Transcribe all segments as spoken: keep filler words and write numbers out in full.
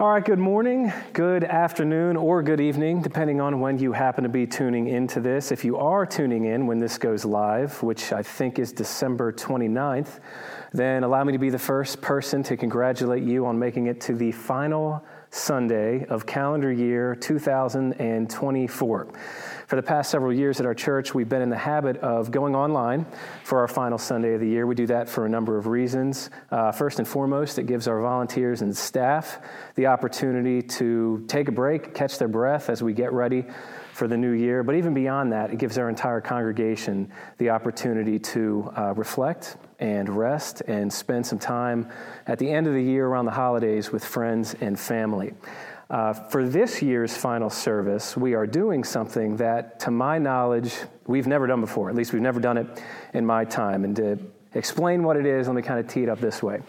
All right, good morning, good afternoon, or good evening, depending on when you happen to be tuning into this. If you are tuning in when this goes live, which I think is December twenty-ninth, then allow me to be the first person to congratulate you on making it to the final Sunday of calendar year two thousand twenty-four. For the past several years at our church, we've been in the habit of going online for our final Sunday of the year. We do that for a number of reasons. Uh, first and foremost, it gives our volunteers and staff the opportunity to take a break, catch their breath as we get ready for the new year. But even beyond that, it gives our entire congregation the opportunity to uh, reflect and rest and spend some time at the end of the year around the holidays with friends and family. Uh, for this year's final service, we are doing something that, to my knowledge, we've never done before. At least we've never done it in my time. And to explain what it is, let me kind of tee it up this way.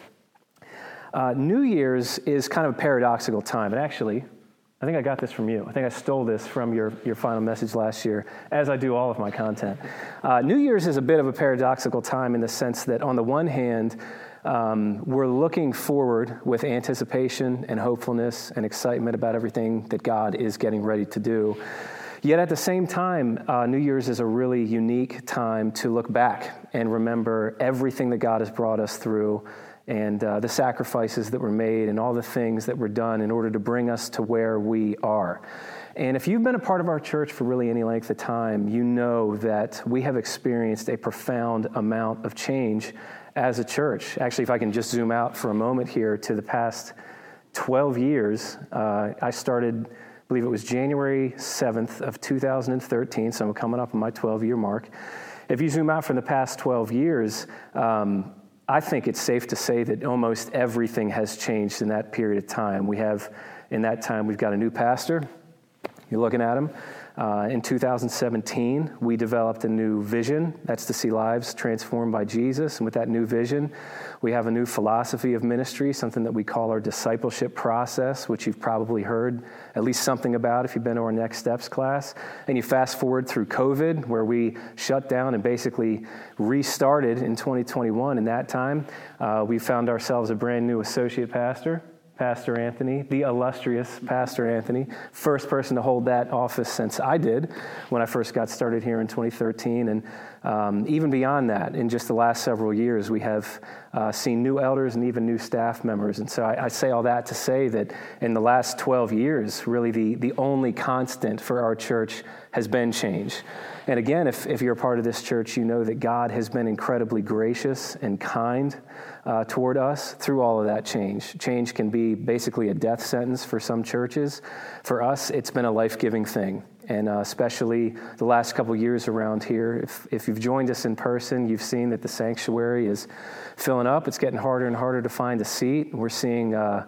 Uh, New Year's is kind of a paradoxical time. And actually, I think I got this from you. I think I stole this from your, your final message last year, as I do all of my content. Uh, New Year's is a bit of a paradoxical time in the sense that, on the one hand, Um, we're looking forward with anticipation and hopefulness and excitement about everything that God is getting ready to do. Yet at the same time, uh, New Year's is a really unique time to look back and remember everything that God has brought us through and uh, the sacrifices that were made and all the things that were done in order to bring us to where we are. And if you've been a part of our church for really any length of time, you know that we have experienced a profound amount of change as a church. Actually, if I can just zoom out for a moment here to the past twelve years, uh, I started, I believe it was January seventh of two thousand thirteen, so I'm coming up on my twelve-year mark. If you zoom out from the past twelve years, um, I think it's safe to say that almost everything has changed in that period of time. We have, in that time, we've got a new pastor. You're looking at him. Uh, in two thousand seventeen, we developed a new vision. That's to see lives transformed by Jesus. And with that new vision, we have a new philosophy of ministry, something that we call our discipleship process, which you've probably heard at least something about if you've been to our Next Steps class. And you fast forward through COVID, where we shut down and basically restarted in twenty twenty-one. In that time, uh, we found ourselves a brand new associate pastor, Pastor Anthony, the illustrious Pastor Anthony, first person to hold that office since I did when I first got started here in twenty thirteen. And um, even beyond that, in just the last several years, we have uh, seen new elders and even new staff members. And so I, I say all that to say that in the last twelve years, really the, the only constant for our church has been change. And again, if, if you're a part of this church, you know that God has been incredibly gracious and kind uh, toward us through all of that change. Change can be basically a death sentence for some churches. For us, it's been a life-giving thing. And uh, especially the last couple years around here, if, if you've joined us in person, you've seen that the sanctuary is filling up. It's getting harder and harder to find a seat. We're seeing uh,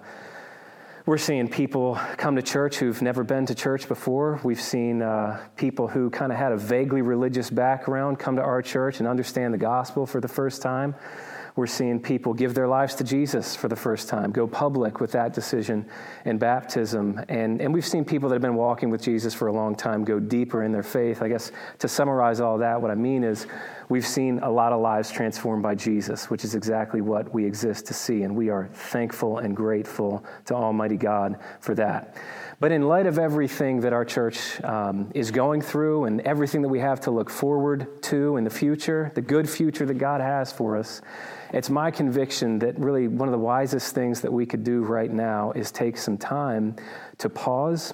We're seeing people come to church who've never been to church before. We've seen uh, people who kind of had a vaguely religious background come to our church and understand the gospel for the first time. We're seeing people give their lives to Jesus for the first time, go public with that decision and baptism. And, and we've seen people that have been walking with Jesus for a long time go deeper in their faith. I guess to summarize all that, what I mean is we've seen a lot of lives transformed by Jesus, which is exactly what we exist to see. And we are thankful and grateful to Almighty God for that. But in light of everything that our church um, is going through and everything that we have to look forward to in the future, the good future that God has for us, it's my conviction that really one of the wisest things that we could do right now is take some time to pause,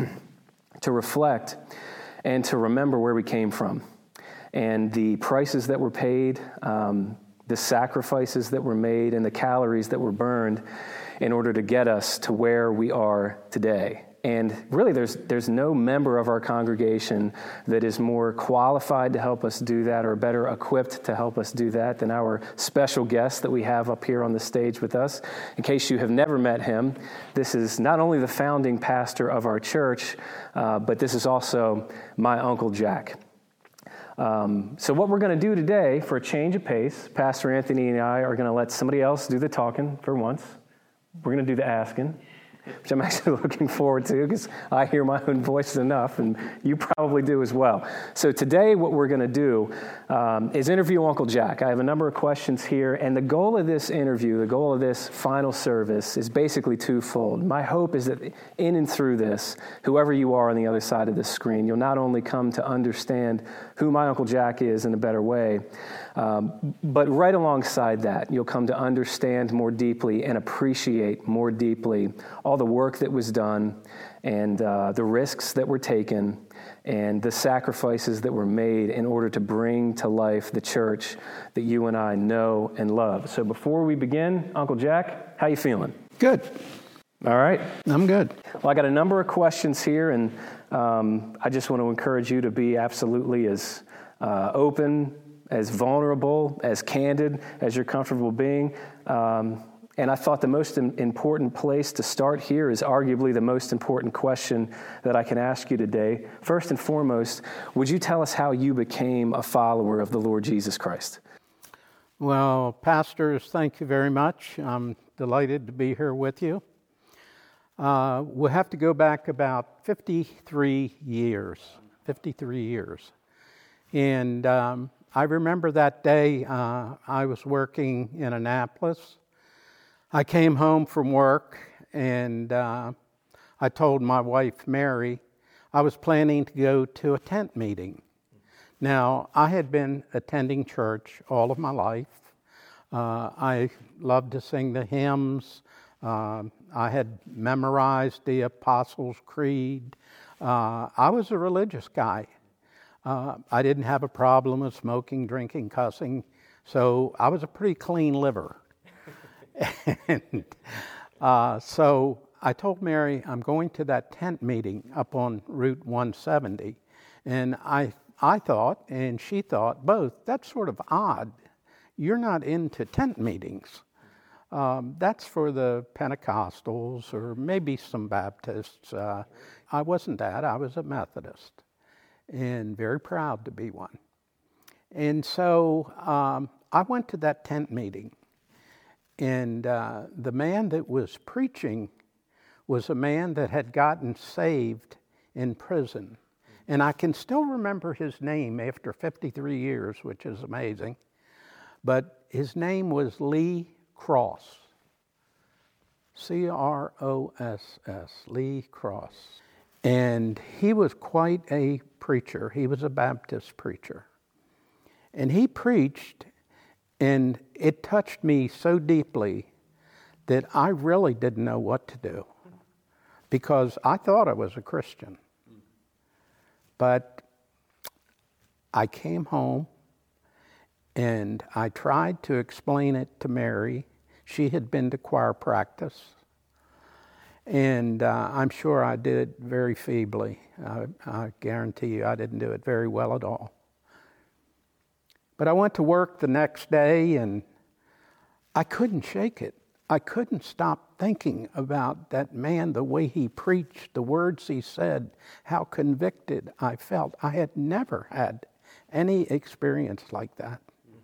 to reflect, and to remember where we came from and the prices that were paid, um, the sacrifices that were made, and the calories that were burned in order to get us to where we are today. And really, there's there's no member of our congregation that is more qualified to help us do that or better equipped to help us do that than our special guest that we have up here on the stage with us. In case you have never met him, this is not only the founding pastor of our church, uh, but this is also my Uncle Jack. Um, so what we're going to do today, for a change of pace, Pastor Anthony and I are going to let somebody else do the talking for once. We're going to do the asking. which I'm actually looking forward to because I hear my own voice enough, and you probably do as well. So today what we're going to do um, is interview Uncle Jack. I have a number of questions here, and the goal of this interview, the goal of this final service is basically twofold. My hope is that in and through this, whoever you are on the other side of the screen, you'll not only come to understand who my Uncle Jack is in a better way, um, but right alongside that, you'll come to understand more deeply and appreciate more deeply all the work that was done and uh, the risks that were taken and the sacrifices that were made in order to bring to life the church that you and I know and love. So before we begin, Uncle Jack, how you feeling? Good. All right. I'm good. Well, I got a number of questions here, and um, I just want to encourage you to be absolutely as uh, open, as vulnerable, as candid as you're comfortable being. Um, and I thought the most im- important place to start here is arguably the most important question that I can ask you today. First and foremost, would you tell us how you became a follower of the Lord Jesus Christ? Well, pastors, thank you very much. I'm delighted to be here with you. Uh, we'll have to go back about fifty-three years, fifty-three years. And um, I remember that day uh, I was working in Annapolis. I came home from work and uh, I told my wife, Mary, I was planning to go to a tent meeting. Now, I had been attending church all of my life. Uh, I loved to sing the hymns. Uh, I had memorized the Apostles' Creed. Uh, I was a religious guy. Uh, I didn't have a problem with smoking, drinking, cussing, so I was a pretty clean liver. and uh, so I told Mary, I'm going to that tent meeting up on Route one seventy. And I, I thought, and she thought, both, that's sort of odd. You're not into tent meetings. Um, that's for the Pentecostals or maybe some Baptists. Uh, I wasn't that. I was a Methodist and very proud to be one. And so um, I went to that tent meeting, and uh, the man that was preaching was a man that had gotten saved in prison. And I can still remember his name after fifty-three years, which is amazing. But his name was Lee Cross, C R O S S, Lee Cross. And he was quite a preacher. He was a Baptist preacher. And he preached, and it touched me so deeply that I really didn't know what to do because I thought I was a Christian. But I came home and I tried to explain it to Mary. She had been to choir practice. And uh, I'm sure I did it very feebly. I, I guarantee you I didn't do it very well at all. But I went to work the next day and I couldn't shake it. I couldn't stop thinking about that man, the way he preached, the words he said, how convicted I felt. I had never had any experience like that.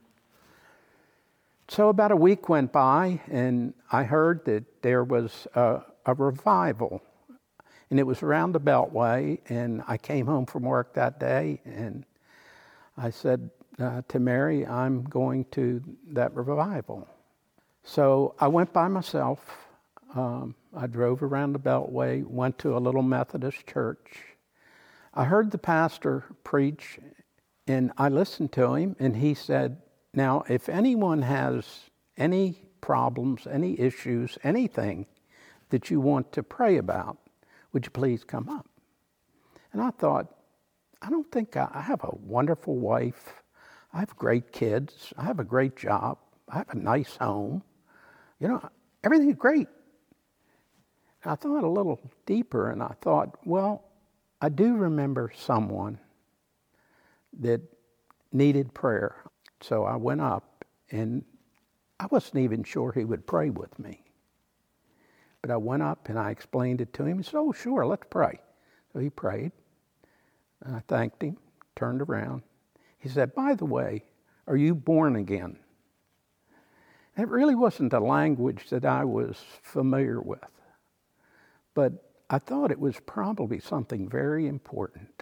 So about a week went by, and I heard that there was a, a revival, and it was around the Beltway, and I came home from work that day, and I said uh, to Mary, I'm going to that revival. So I went by myself. Um, I drove around the Beltway, went to a little Methodist church. I heard the pastor preach, and I listened to him, and he said, now, if anyone has any problems, any issues, anything that you want to pray about, would you please come up? And I thought, I don't think I, I have a wonderful wife. I have great kids. I have a great job. I have a nice home. You know, everything's great. And I thought a little deeper, and I thought, well, I do remember someone that needed prayer. So I went up, and I wasn't even sure he would pray with me. But I went up, and I explained it to him. He said, oh, sure, let's pray. So he prayed, and I thanked him, turned around. He said, by the way, are you born again? And it really wasn't a language that I was familiar with. but I thought it was probably something very important.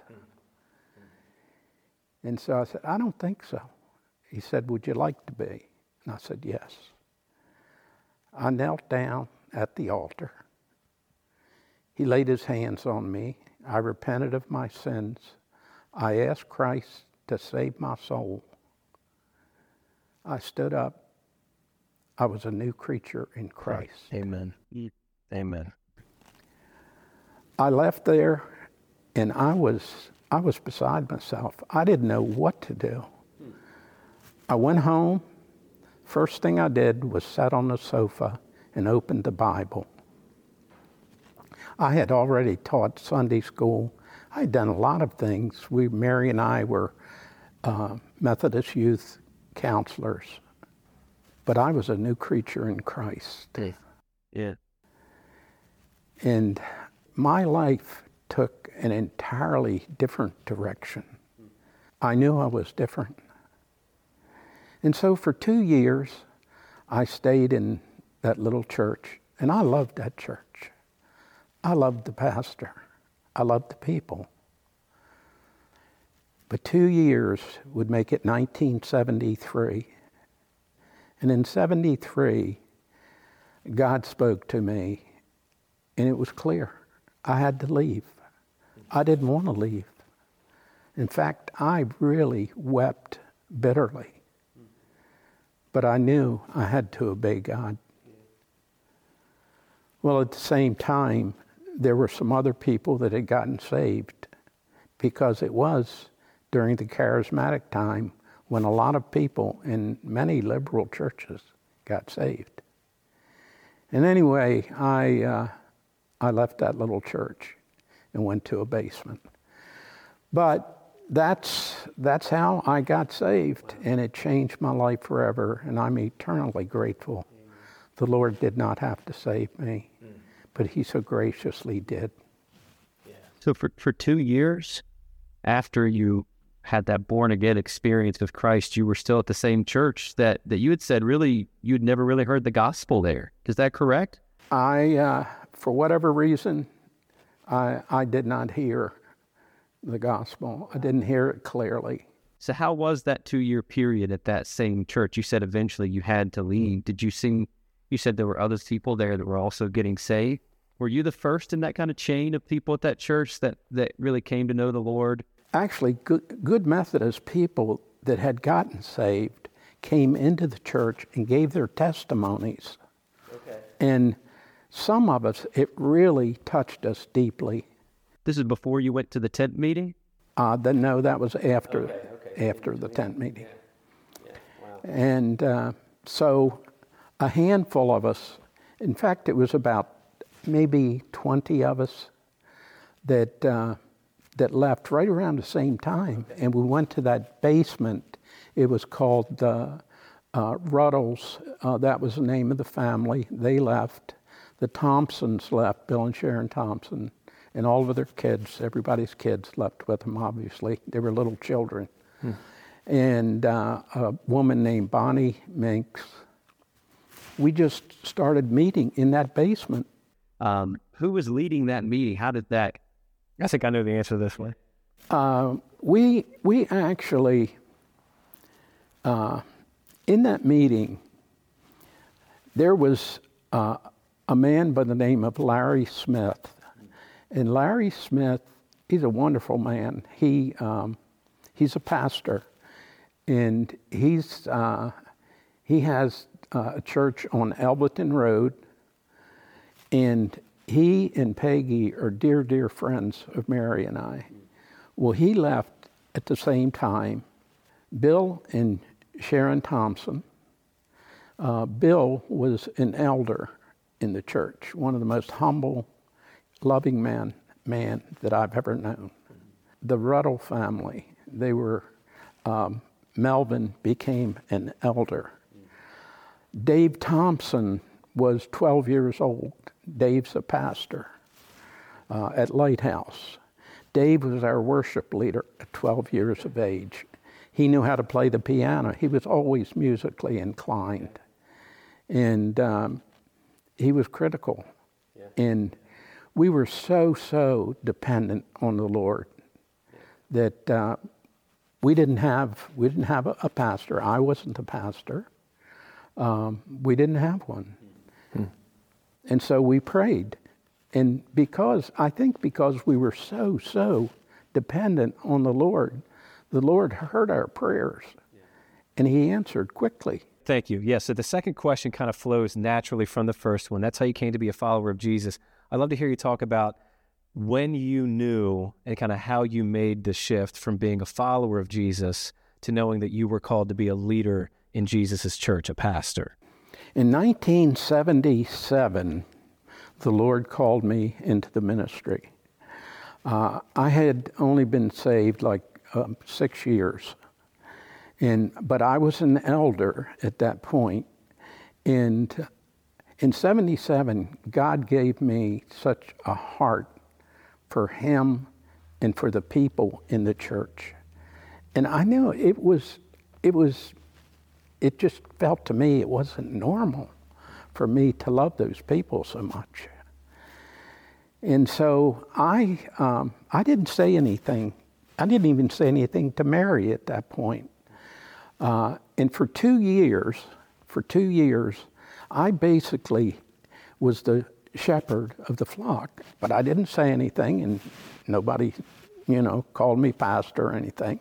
And so I said, I don't think so. He said, would you like to be? And I said, yes. I knelt down at the altar. He laid his hands on me. I repented of my sins. I asked Christ to save my soul. I stood up. I was a new creature in Christ. Amen. Amen. I left there, and I was I was beside myself. I didn't know what to do. I went home. First thing I did was sat on the sofa and opened the Bible. I had already taught Sunday school. I had done a lot of things. We, Mary and I were uh, Methodist youth counselors. But I was a new creature in Christ. Yeah. And my life took an entirely different direction. I knew I was different. And so for two years, I stayed in that little church, and I loved that church. I loved the pastor. I loved the people. But two years would make it nineteen seventy-three. And in seventy-three, God spoke to me, and it was clear. I had to leave. I didn't want to leave. In fact, I really wept bitterly. But I knew I had to obey God. Well, at the same time, there were some other people that had gotten saved, because it was during the charismatic time when a lot of people in many liberal churches got saved. And anyway, I uh, I left that little church and went to a basement. But that's that's how I got saved, and it changed my life forever, and I'm eternally grateful. The Lord did not have to save me, but He so graciously did. So for, for two years after you had that born-again experience with Christ, you were still at the same church that, that you had said really you'd never really heard the gospel there. Is that correct? I, uh, for whatever reason, I, I did not hear the gospel. I didn't hear it clearly. So how was that two-year period at that same church? You said eventually you had to leave. Did you sing? You said there were other people there that were also getting saved. Were you the first in that kind of chain of people at that church that, that really came to know the Lord? Actually, good, good Methodist people that had gotten saved came into the church and gave their testimonies. Okay. And some of us, it really touched us deeply. This is before you went to the tent meeting? Uh, then, no, that was after, okay, okay. after the tent meeting. Yeah. Yeah. Wow. And uh, so a handful of us, in fact, it was about maybe twenty of us that uh, that left right around the same time. Okay. And we went to that basement. It was called the uh, Ruddles. Uh, that was the name of the family. They left. The Thompsons left, Bill and Sharon Thompson. And all of their kids, everybody's kids left with them, obviously. They were little children. Hmm. And uh, a woman named Bonnie Minks. We just started meeting in that basement. Um, who was leading that meeting? How did that... I think I know the answer to this one. Uh, we, we actually, uh, in that meeting, there was uh, a man by the name of Larry Smith. And Larry Smith, he's a wonderful man. He um, he's a pastor, and he's uh, he has uh, a church on Elberton Road. And he and Peggy are dear, dear friends of Mary and I. Well, he left at the same time. Bill and Sharon Thompson. Uh, Bill was an elder in the church, one of the most humble, loving man, man that I've ever known. The Ruddle family, they were, um, Melvin became an elder. Dave Thompson was twelve years old. Dave's a pastor uh, at Lighthouse. Dave was our worship leader at twelve years of age. He knew how to play the piano. He was always musically inclined. And um, he was critical. Yeah. And we were so, so dependent on the Lord that uh, we didn't have we didn't have a, a pastor. I wasn't the pastor. Um, we didn't have one. Hmm. And so we prayed. And because, I think because we were so, so dependent on the Lord, the Lord heard our prayers, yeah. and he answered quickly. Thank you. Yeah, so the second question kind of flows naturally from the first one. That's how you came to be a follower of Jesus. I'd love to hear you talk about when you knew and kind of how you made the shift from being a follower of Jesus to knowing that you were called to be a leader in Jesus' church, a pastor. In nineteen seventy-seven, the Lord called me into the ministry. Uh, I had only been saved like um, six years, and but I was an elder at that point. And in seventy-seven, God gave me such a heart for Him and for the people in the church, and I knew it was it was. It just felt to me it wasn't normal for me to love those people so much. And so I um, I didn't say anything. I didn't even say anything to Mary at that point. Uh, and for two years, for two years, I basically was the shepherd of the flock. But I didn't say anything, and nobody, you know, called me pastor or anything.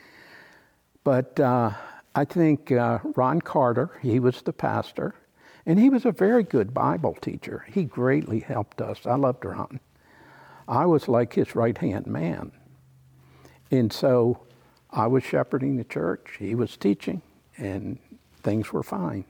But uh, I think uh, Ron Carter, he was the pastor, and he was a very good Bible teacher. He greatly helped us. I loved Ron. I was like his right-hand man. And so I was shepherding the church, he was teaching, and things were fine.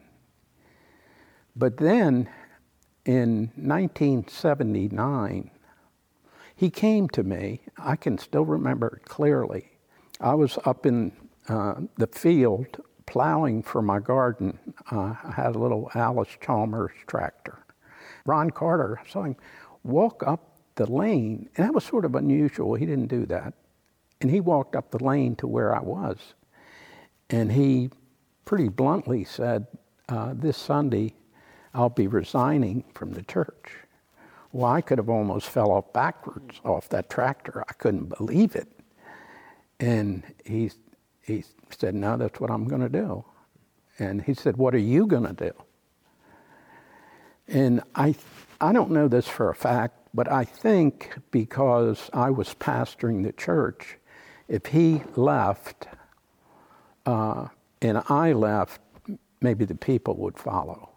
But then in nineteen seventy-nine, he came to me. I can still remember it clearly. I was up in Uh, the field plowing for my garden. Uh, I had a little Alice Chalmers tractor. Ron Carter, I saw him walk up the lane, and that was sort of unusual. He didn't do that. And he walked up the lane to where I was. And he pretty bluntly said, uh, this Sunday, I'll be resigning from the church. Well, I could have almost fell off backwards off that tractor. I couldn't believe it. And he He said, no, that's what I'm going to do. And he said, what are you going to do? And I I don't know this for a fact, but I think because I was pastoring the church, if he left uh, and I left, maybe the people would follow.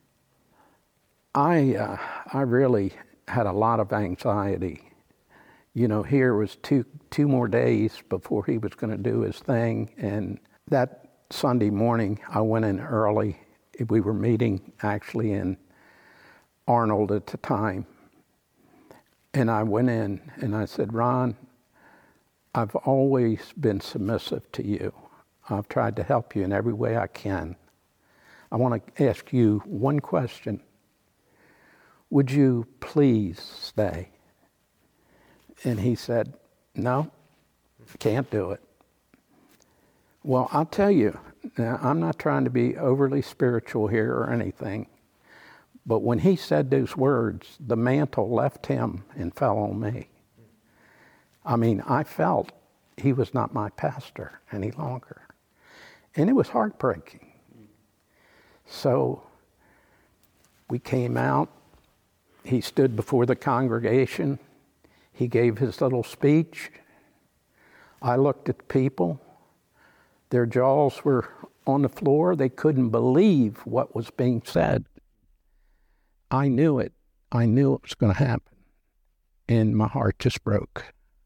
I uh, I really had a lot of anxiety. You know, here was two two more days before he was going to do his thing. And that Sunday morning, I went in early. We were meeting actually in Arnold at the time. And I went in and I said, Ron, I've always been submissive to you. I've tried to help you in every way I can. I want to ask you one question. Would you please stay? And he said, no, can't do it. Well, I'll tell you, now, I'm not trying to be overly spiritual here or anything, but when he said those words, the mantle left him and fell on me. I mean, I felt he was not my pastor any longer. And it was heartbreaking. So we came out. He stood before the congregation. He gave his little speech. I looked at people. Their jaws were on the floor. They couldn't believe what was being said. I knew it. I knew it was going to happen. And my heart just broke.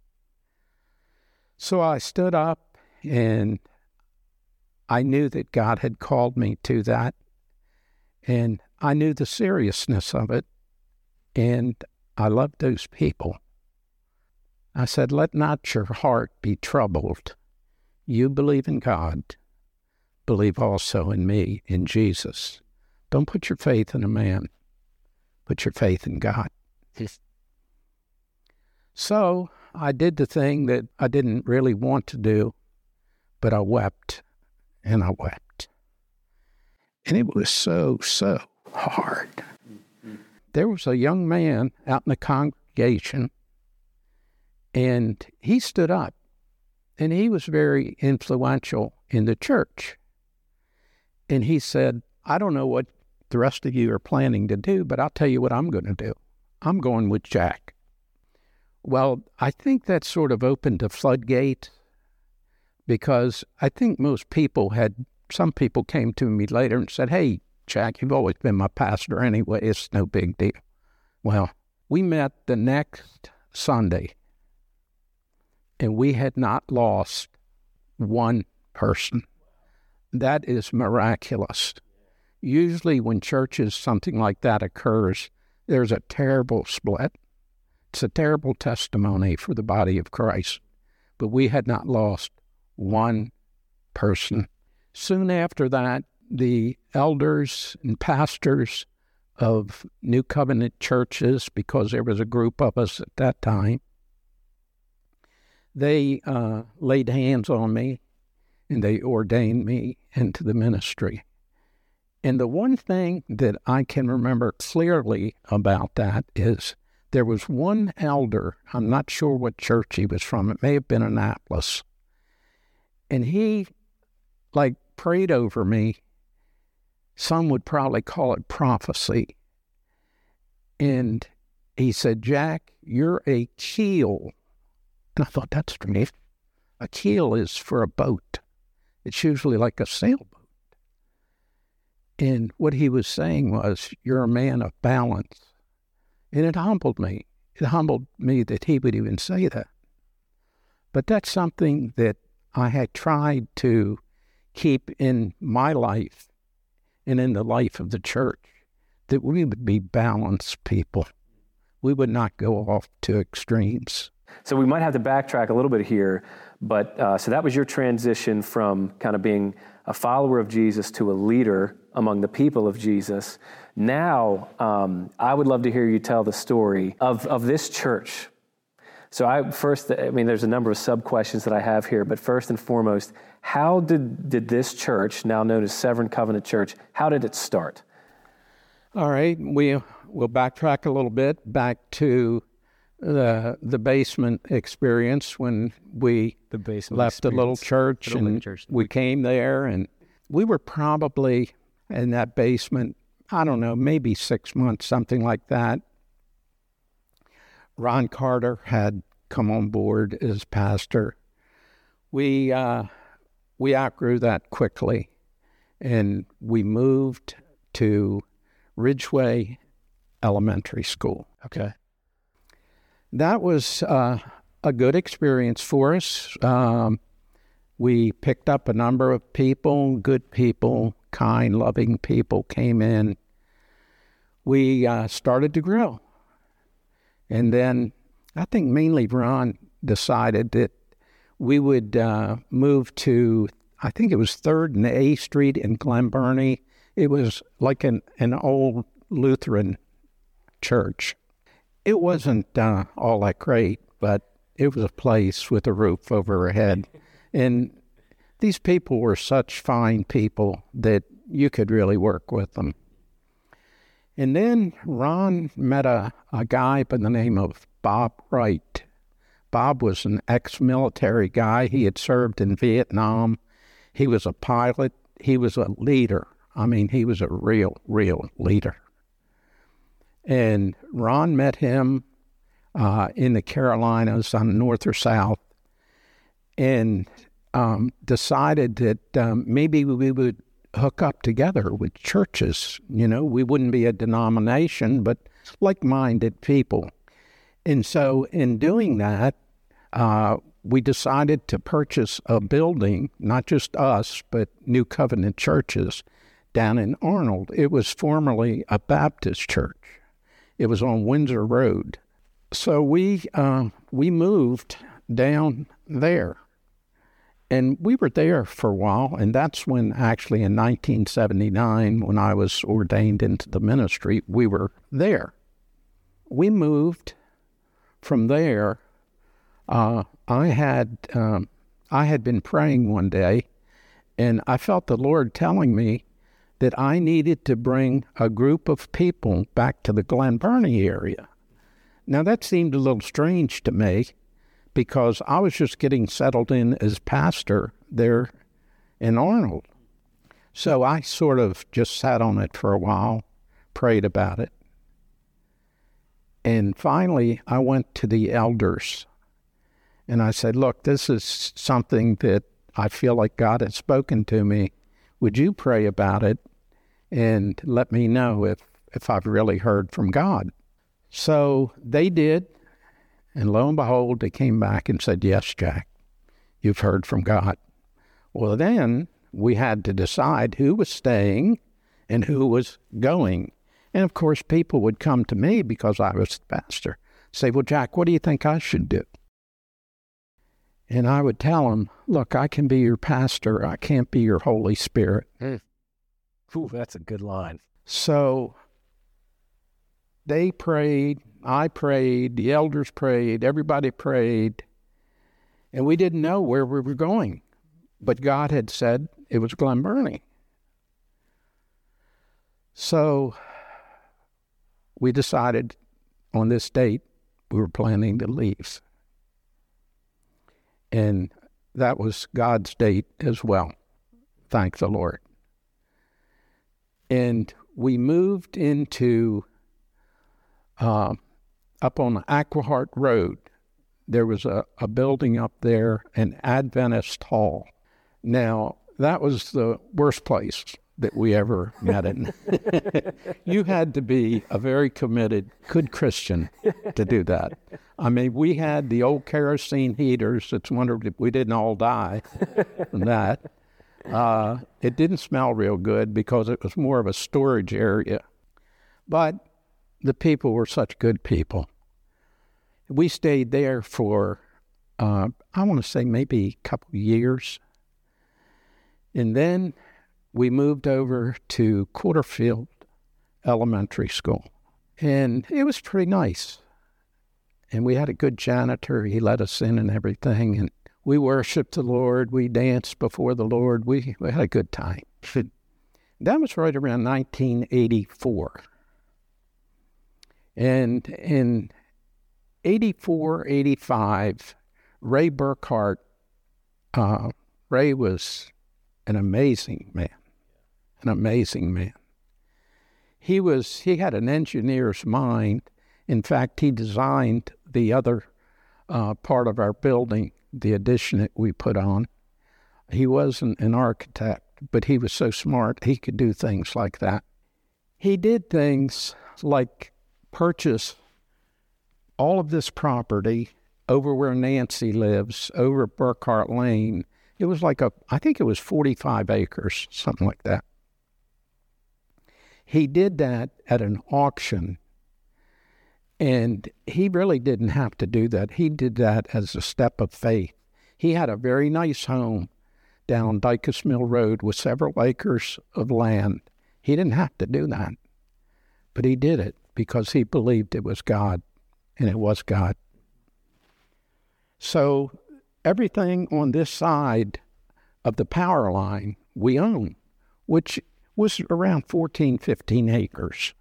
So I stood up, and I knew that God had called me to that. And I knew the seriousness of it. And I loved those people. I said, let not your heart be troubled. You believe in God. Believe also in me, in Jesus. Don't put your faith in a man. Put your faith in God. So I did the thing that I didn't really want to do, but I wept and I wept. And it was so, so hard. There was a young man out in the congregation. congregation, and he stood up, and he was very influential in the church. And he said, I don't know what the rest of you are planning to do, but I'll tell you what I'm going to do. I'm going with Jack. Well, I think that sort of opened a floodgate, because I think most people had, some people came to me later and said, hey, Jack, you've always been my pastor anyway. It's no big deal. Well, we met the next Sunday, and we had not lost one person. That is miraculous. Usually when churches, something like that occurs, there's a terrible split. It's a terrible testimony for the body of Christ. But we had not lost one person. Soon after that, the elders and pastors of New Covenant churches, because there was a group of us at that time, they uh, laid hands on me, and they ordained me into the ministry. And the one thing that I can remember clearly about that is there was one elder, I'm not sure what church he was from, it may have been Annapolis, and he, like, prayed over me. Some would probably call it prophecy. And he said, Jack, you're a keel. And I thought, that's strange. A keel is for a boat. It's usually like a sailboat. And what he was saying was, you're a man of balance. And it humbled me. It humbled me that he would even say that. But that's something that I had tried to keep in my life and in the life of the church, that we would be balanced people. We would not go off to extremes. So we might have to backtrack a little bit here, but uh, so that was your transition from kind of being a follower of Jesus to a leader among the people of Jesus. Now, um, I would love to hear you tell the story of, of this church. So I first, I mean, there's a number of sub-questions that I have here, but first and foremost, how did, did this church, now known as Severn Covenant Church, how did it start? All right, we, we'll backtrack a little bit, back to the the basement experience when we the basement left experience. a little church, little and church. we came there, and we were probably in that basement, I don't know, maybe six months, something like that. Ron Carter had come on board as pastor. We uh, we outgrew that quickly, and we moved to Ridgeway Elementary School. Okay. That was uh, a good experience for us. Um, we picked up a number of people, good people, kind, loving people came in. We uh, started to grow. And then I think mainly Ron decided that we would uh, move to, I think it was third and A Street in Glen Burnie. It was like an, an old Lutheran church. It wasn't uh, all that great, but it was a place with a roof over our head. And these people were such fine people that you could really work with them. And then Ron met a, a guy by the name of Bob Wright. Bob was an ex-military guy. He had served in Vietnam. He was a pilot. He was a leader. I mean, he was a real, real leader. And Ron met him uh, in the Carolinas on north or south, and um, decided that um, maybe we would hook up together with churches. You know, we wouldn't be a denomination, but like-minded people. And so in doing that, uh, we decided to purchase a building, not just us, but New Covenant churches down in Arnold. It was formerly a Baptist church. It was on Windsor Road. So we uh, we moved down there. And we were there for a while, and that's when actually in nineteen seventy-nine, when I was ordained into the ministry, we were there. We moved from there. Uh, I had um, I had been praying one day, and I felt the Lord telling me that I needed to bring a group of people back to the Glen Burnie area. Now, that seemed a little strange to me because I was just getting settled in as pastor there in Arnold. So I sort of just sat on it for a while, prayed about it. And finally, I went to the elders and I said, look, this is something that I feel like God has spoken to me. Would you pray about it and let me know if, if I've really heard from God? So they did. And lo and behold, they came back and said, yes, Jack, you've heard from God. Well, then we had to decide who was staying and who was going. And of course, people would come to me because I was the pastor, say, well, Jack, what do you think I should do? And I would tell them, look, I can be your pastor. I can't be your Holy Spirit. Mm. Ooh, that's a good line. So they prayed, I prayed, the elders prayed, everybody prayed, and we didn't know where we were going. But God had said it was Glen Burnie. So we decided on this date we were planning to leave. And that was God's date as well. Thank the Lord. And we moved into, uh, up on Aquahart Road, there was a, a building up there, an Adventist Hall. Now, that was the worst place that we ever met in. You had to be a very committed, good Christian to do that. I mean, we had the old kerosene heaters. It's wondered if we didn't all die from that. Uh, it didn't smell real good because it was more of a storage area. But the people were such good people. We stayed there for, uh, I want to say maybe a couple of years. And then we moved over to Quarterfield Elementary School. And it was pretty nice. And we had a good janitor. He let us in and everything. And we worshiped the Lord. We danced before the Lord. We, we had a good time. That was right around nineteen eighty-four. And in eighty-four, eighty-five, Ray Burkhart, uh, Ray was an amazing man, an amazing man. He was, he had an engineer's mind. In fact, he designed the other uh, part of our building, the addition that we put on. He wasn't an architect, but he was so smart, he could do things like that. He did things like purchase all of this property over where Nancy lives, over at Burkhart Lane. It was like a, I think it was forty-five acres, something like that. He did that at an auction, and he really didn't have to do that. He did that as a step of faith. He had a very nice home down Dykus Mill Road with several acres of land. He didn't have to do that, but he did it because he believed it was God, and it was God. So everything on this side of the power line we own, which was around fourteen, fifteen acres.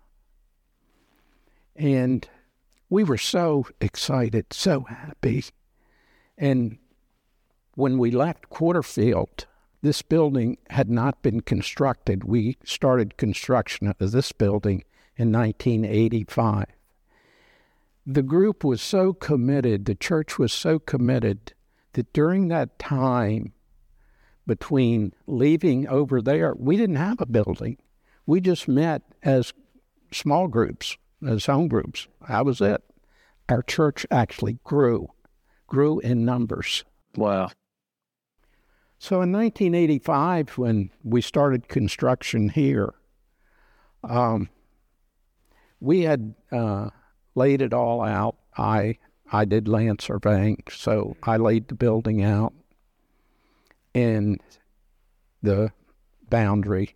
And we were so excited, so happy. And when we left Quarterfield, this building had not been constructed. We started construction of this building in nineteen eighty-five. The group was so committed, the church was so committed, that during that time between leaving over there, we didn't have a building. We just met as small groups, as home groups. That was it. Our church actually grew, grew in numbers. Wow. So in nineteen eighty-five, when we started construction here, um, we had uh, laid it all out. I I did land surveying, so I laid the building out and the boundary.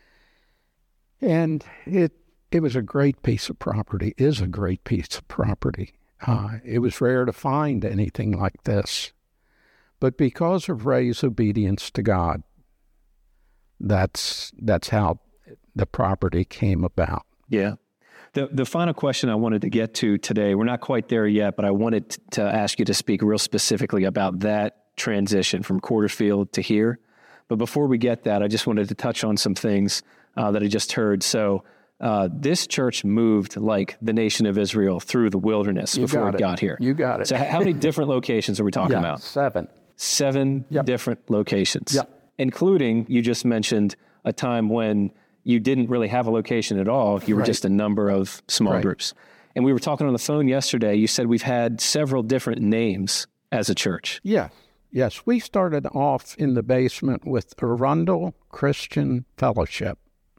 And it it was a great piece of property, is a great piece of property. Uh, it was rare to find anything like this. But because of Ray's obedience to God, that's that's how the property came about. Yeah. The the final question I wanted to get to today, we're not quite there yet, but I wanted to ask you to speak real specifically about that transition from Quarterfield to here. But before we get that, I just wanted to touch on some things uh, that I just heard. So uh, this church moved like the nation of Israel through the wilderness You before got it, it got here. You got it. So how many different locations are we talking yeah, about? Seven. Seven Yep. different locations, Yep. including, you just mentioned a time when you didn't really have a location at all. You were Right. just a number of small Right. groups. And we were talking on the phone yesterday. You said we've had several different names as a church. Yes. Yes. We started off in the basement with Arundel Christian Fellowship.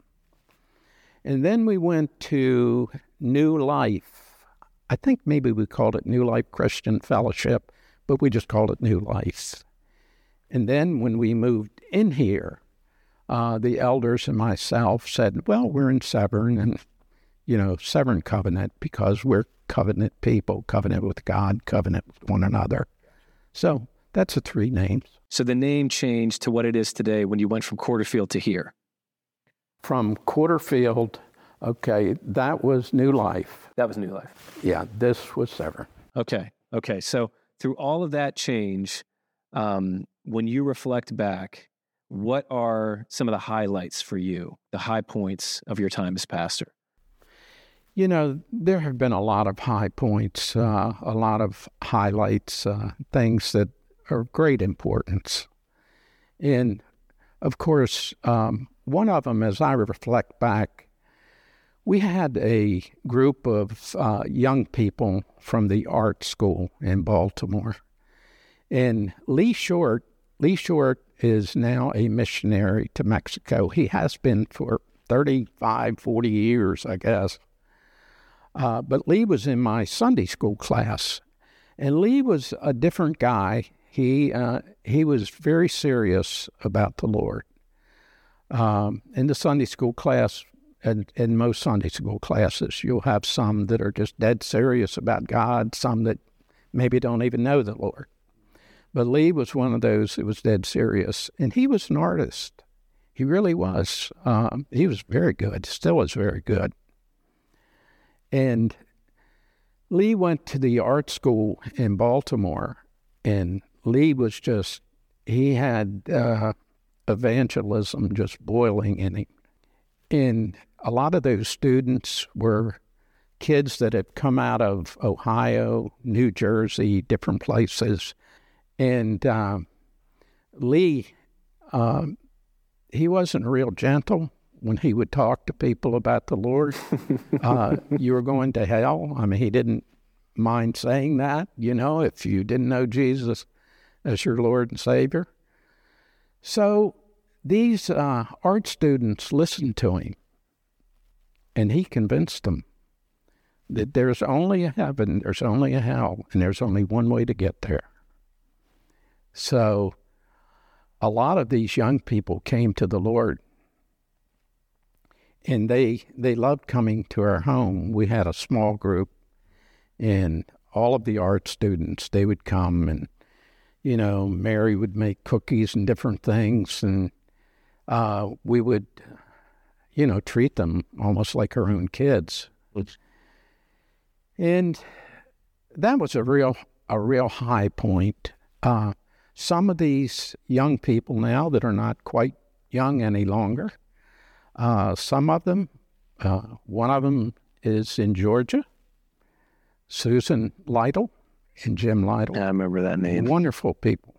And then we went to New Life. I think maybe we called it New Life Christian Fellowship, but we just called it New Life. And then when we moved in here, uh, the elders and myself said, well, we're in Severn and, you know, Severn Covenant because we're covenant people, covenant with God, covenant with one another. So that's the three names. So the name changed to what it is today when you went from Quarterfield to here. From Quarterfield, okay, that was New Life. That was New Life. Yeah, this was Severn. Okay. Okay. So through all of that change, um, when you reflect back, what are some of the highlights for you, the high points of your time as pastor? You know, there have been a lot of high points, uh, a lot of highlights, uh, things that are of great importance. And, of course, um, one of them, as I reflect back, we had a group of uh, young people from the art school in Baltimore. And Lee Short, Lee Short is now a missionary to Mexico. He has been for thirty-five, forty years, I guess. Uh, but Lee was in my Sunday school class, and Lee was a different guy. He uh, he was very serious about the Lord. Um, in the Sunday school class, and in most Sunday school classes, you'll have some that are just dead serious about God, some that maybe don't even know the Lord. But Lee was one of those that was dead serious, and he was an artist. He really was. Um, he was very good, still is very good. And Lee went to the art school in Baltimore, and Lee was just, he had uh, evangelism just boiling in him. And a lot of those students were kids that had come out of Ohio, New Jersey, different places. And uh, Lee, uh, he wasn't real gentle when he would talk to people about the Lord. uh, you were going to hell. I mean, he didn't mind saying that, you know, if you didn't know Jesus as your Lord and Savior. So these uh, art students listened to him, and he convinced them that there's only a heaven, there's only a hell, and there's only one way to get there. So a lot of these young people came to the Lord, and they they loved coming to our home. We had a small group, and all of the art students, they would come, and, you know, Mary would make cookies and different things, and uh, we would, you know, treat them almost like our own kids. And that was a real a real high point. Uh, some of these young people now that are not quite young any longer, uh, some of them, uh, one of them is in Georgia, Susan Lytle and Jim Lytle. I remember that name. Wonderful people.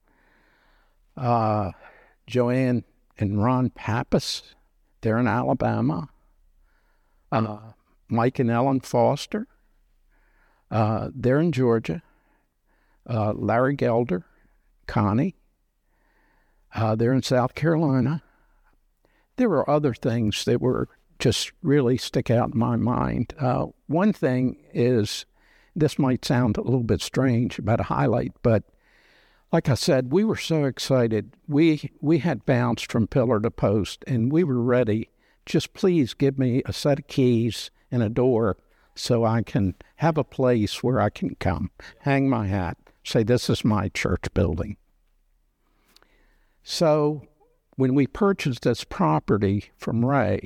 Uh, Joanne and Ron Pappas, they're in Alabama. Uh, Mike and Ellen Foster, uh, they're in Georgia. Uh, Larry Gelder, Connie, uh, they're in South Carolina. There were other things that were just really stick out in my mind. Uh, one thing is, this might sound a little bit strange about a highlight, but like I said, we were so excited. We we had bounced from pillar to post, and we were ready. Just please give me a set of keys and a door so I can have a place where I can come, hang my hat, say this is my church building. So when we purchased this property from Ray,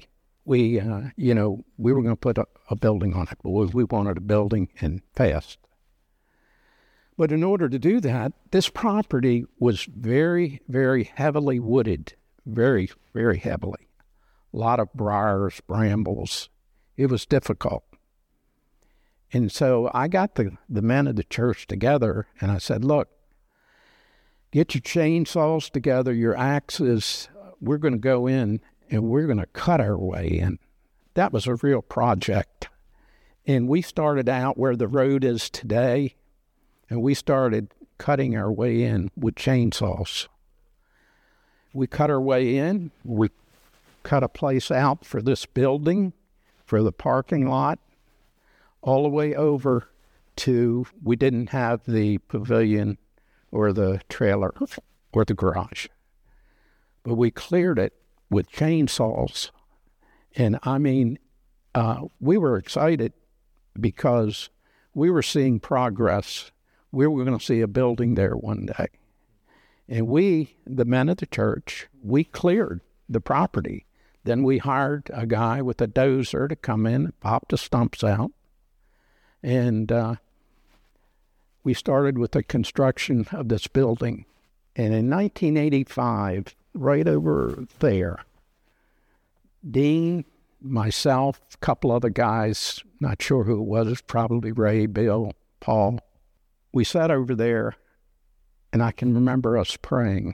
we, uh, you know, we were going to put a, a building on it, but we, we wanted a building and fast. But in order to do that, this property was very, very heavily wooded, very, very heavily. A lot of briars, brambles. It was difficult. And so I got the, the men of the church together, and I said, look, get your chainsaws together, your axes. We're going to go in, and we're going to cut our way in. That was a real project. And we started out where the road is today, and we started cutting our way in with chainsaws. We cut our way in. We cut a place out for this building, for the parking lot, all the way over to, we didn't have the pavilion or the trailer or the garage. But we cleared it with chainsaws. And I mean, uh, we were excited because we were seeing progress. We were going to see a building there one day. And we, the men of the church, we cleared the property. Then we hired a guy with a dozer to come in and pop the stumps out. And uh, we started with the construction of this building. And in nineteen eighty-five, right over there, Dean, myself, a couple other guys, not sure who it was, probably Ray, Bill, Paul, we sat over there, and I can remember us praying.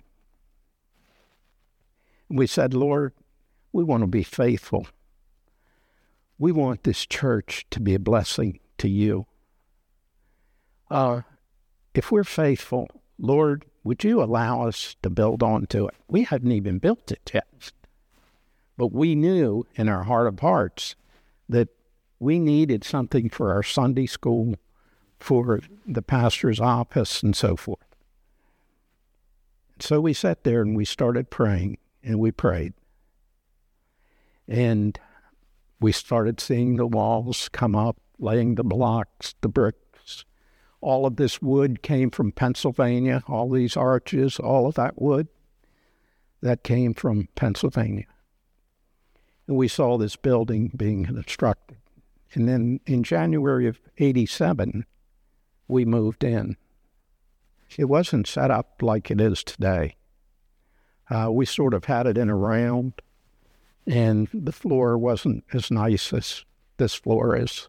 We said, Lord, we want to be faithful. We want this church to be a blessing to you. Uh, if we're faithful, Lord, would you allow us to build onto it? We hadn't even built it yet. But we knew in our heart of hearts that we needed something for our Sunday school, for the pastor's office, and so forth. So we sat there and we started praying, and we prayed. And we started seeing the walls come up, laying the blocks, the bricks. All of this wood came from Pennsylvania, all these arches, all of that wood, that came from Pennsylvania. And we saw this building being constructed. And then in January of eighty-seven, we moved in. It wasn't set up like it is today. Uh, we sort of had it in a round, and the floor wasn't as nice as this floor is.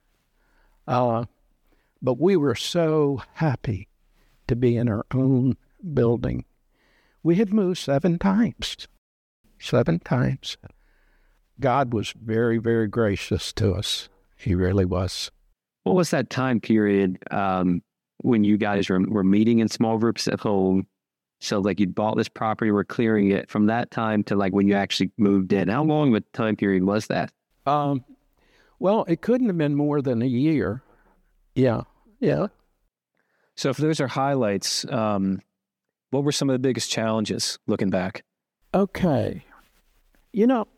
Uh, but we were so happy to be in our own building. We had moved seven times. Seven times. God was very, very gracious to us. He really was. What was that time period um, when you guys were, were meeting in small groups at home? So like you'd bought this property, were clearing it, from that time to like when you actually moved in. How long of a time period was that? Um, well, it couldn't have been more than a year. Yeah, yeah. So if those are highlights, um, what were some of the biggest challenges looking back? Okay. You know,